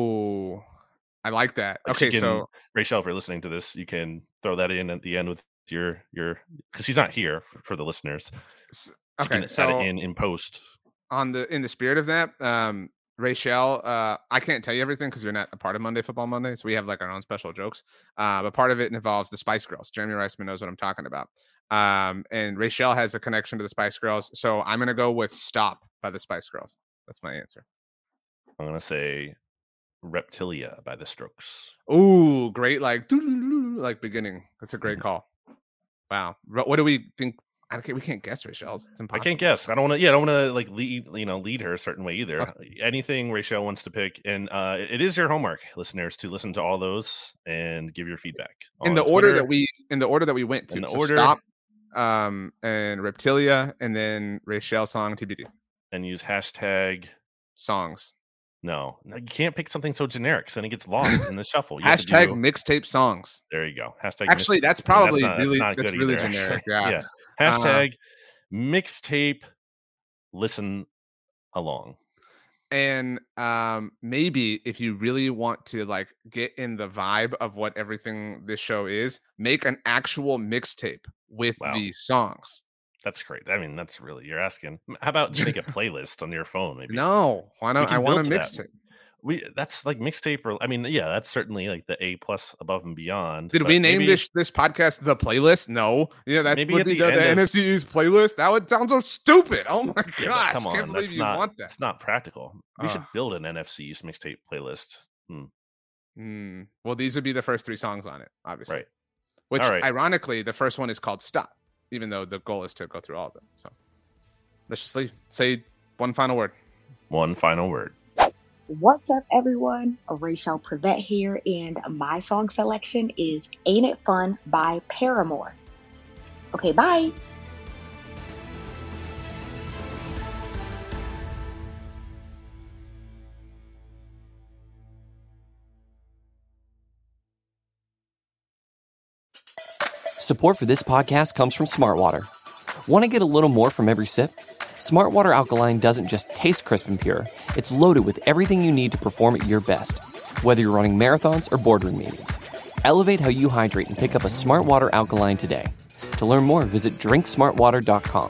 Oh, I like that.
Like she
Okay,
can-
so
Rachel, if you're listening to this, you can throw that in at the end with your your because she's not here for, for the listeners.
s-
She
okay,
can
so
add it in in post.
on the in the spirit of that, um, Rachel, uh, I can't tell you everything because you're not a part of Monday Football Monday, so we have like our own special jokes. Uh, but part of it involves the Spice Girls. Jeremy Reisman knows what I'm talking about. Um, and Rachel has a connection to the Spice Girls, so I'm gonna go with "Stop" by the Spice Girls. That's my answer.
I'm gonna say Reptilia by the Strokes.
Ooh, great! Like like beginning. That's a great call. Wow. Ro- What do we think? I can't, we can't guess Rachel's. It's
I
impossible.
can't guess. I don't want to. Yeah, I don't want to like lead. You know, lead her a certain way either.
Okay.
Anything Rachel wants to pick, and uh, it is your homework, listeners, to listen to all those and give your feedback
in
on
the order
Twitter.
that we in the order that we went to.
In the
So
order-
Stop, um, and Reptilia, and then Rachel song T B D
and use hashtag.
songs.
No, no, you can't pick something so generic because then it gets lost in the shuffle. You have to
Hashtag
do-
mixtape songs.
There you go. Hashtag.
Actually,
mis-
that's
I mean,
probably
not-
really
not
that's
good
really
either,
generic.
actually.
Yeah.
Hashtag mixtape. Listen along.
And um, maybe if you really want to like get in the vibe of what everything this show is, make an actual mixtape with
Wow.
the songs.
That's great. I mean, that's really you're asking. How about to make a playlist on your phone? Maybe.
No, why not?
can
I want a
build to that.
mixtape.
We that's like mixtape. Or I mean, yeah, that's certainly like the A plus above and beyond.
Did
but
we name
maybe-
this this podcast the playlist? No. Yeah, that
Maybe
would
at
be
the
the,
end
the
of-
N F C E's playlist. That would sound so stupid. Oh my
Yeah, but
gosh.
come on,
Can't believe
that's
you
not,
want that.
It's not practical. We should
Ugh.
build an N F C East mixtape playlist. Hmm.
Hmm. Well, these would be the first three songs on it, obviously.
Right.
Which,
All right.
ironically, the first one is called "Stop," even though the goal is to go through all of them. So let's just leave. Say one final word.
One final word.
What's up, everyone? Rachel Prevet here, and my song selection is Ain't It Fun by Paramore. Okay, bye.
Support for this podcast comes from Smartwater. Want to get a little more from every sip? Smartwater Alkaline doesn't just taste crisp and pure, it's loaded with everything you need to perform at your best, whether you're running marathons or boardroom meetings. Elevate how you hydrate and pick up a Smartwater Alkaline today. To learn more, visit drink smart water dot com.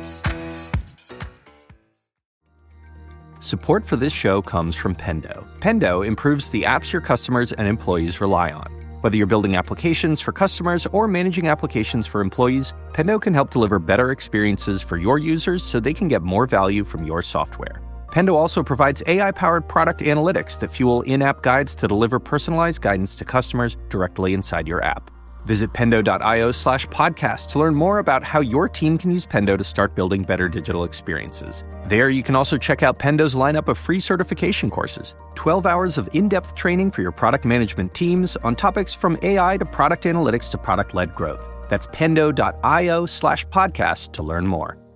Support for this show comes from Pendo. Pendo improves the apps your customers and employees rely on. Whether you're building applications for customers or managing applications for employees, Pendo can help deliver better experiences for your users so they can get more value from your software. Pendo also provides A I-powered product analytics that fuel in-app guides to deliver personalized guidance to customers directly inside your app. Visit pendo.io slash podcast to learn more about how your team can use Pendo to start building better digital experiences. There, you can also check out Pendo's lineup of free certification courses, twelve hours of in-depth training for your product management teams on topics from A I to product analytics to product-led growth. That's pendo.io slash podcast to learn more.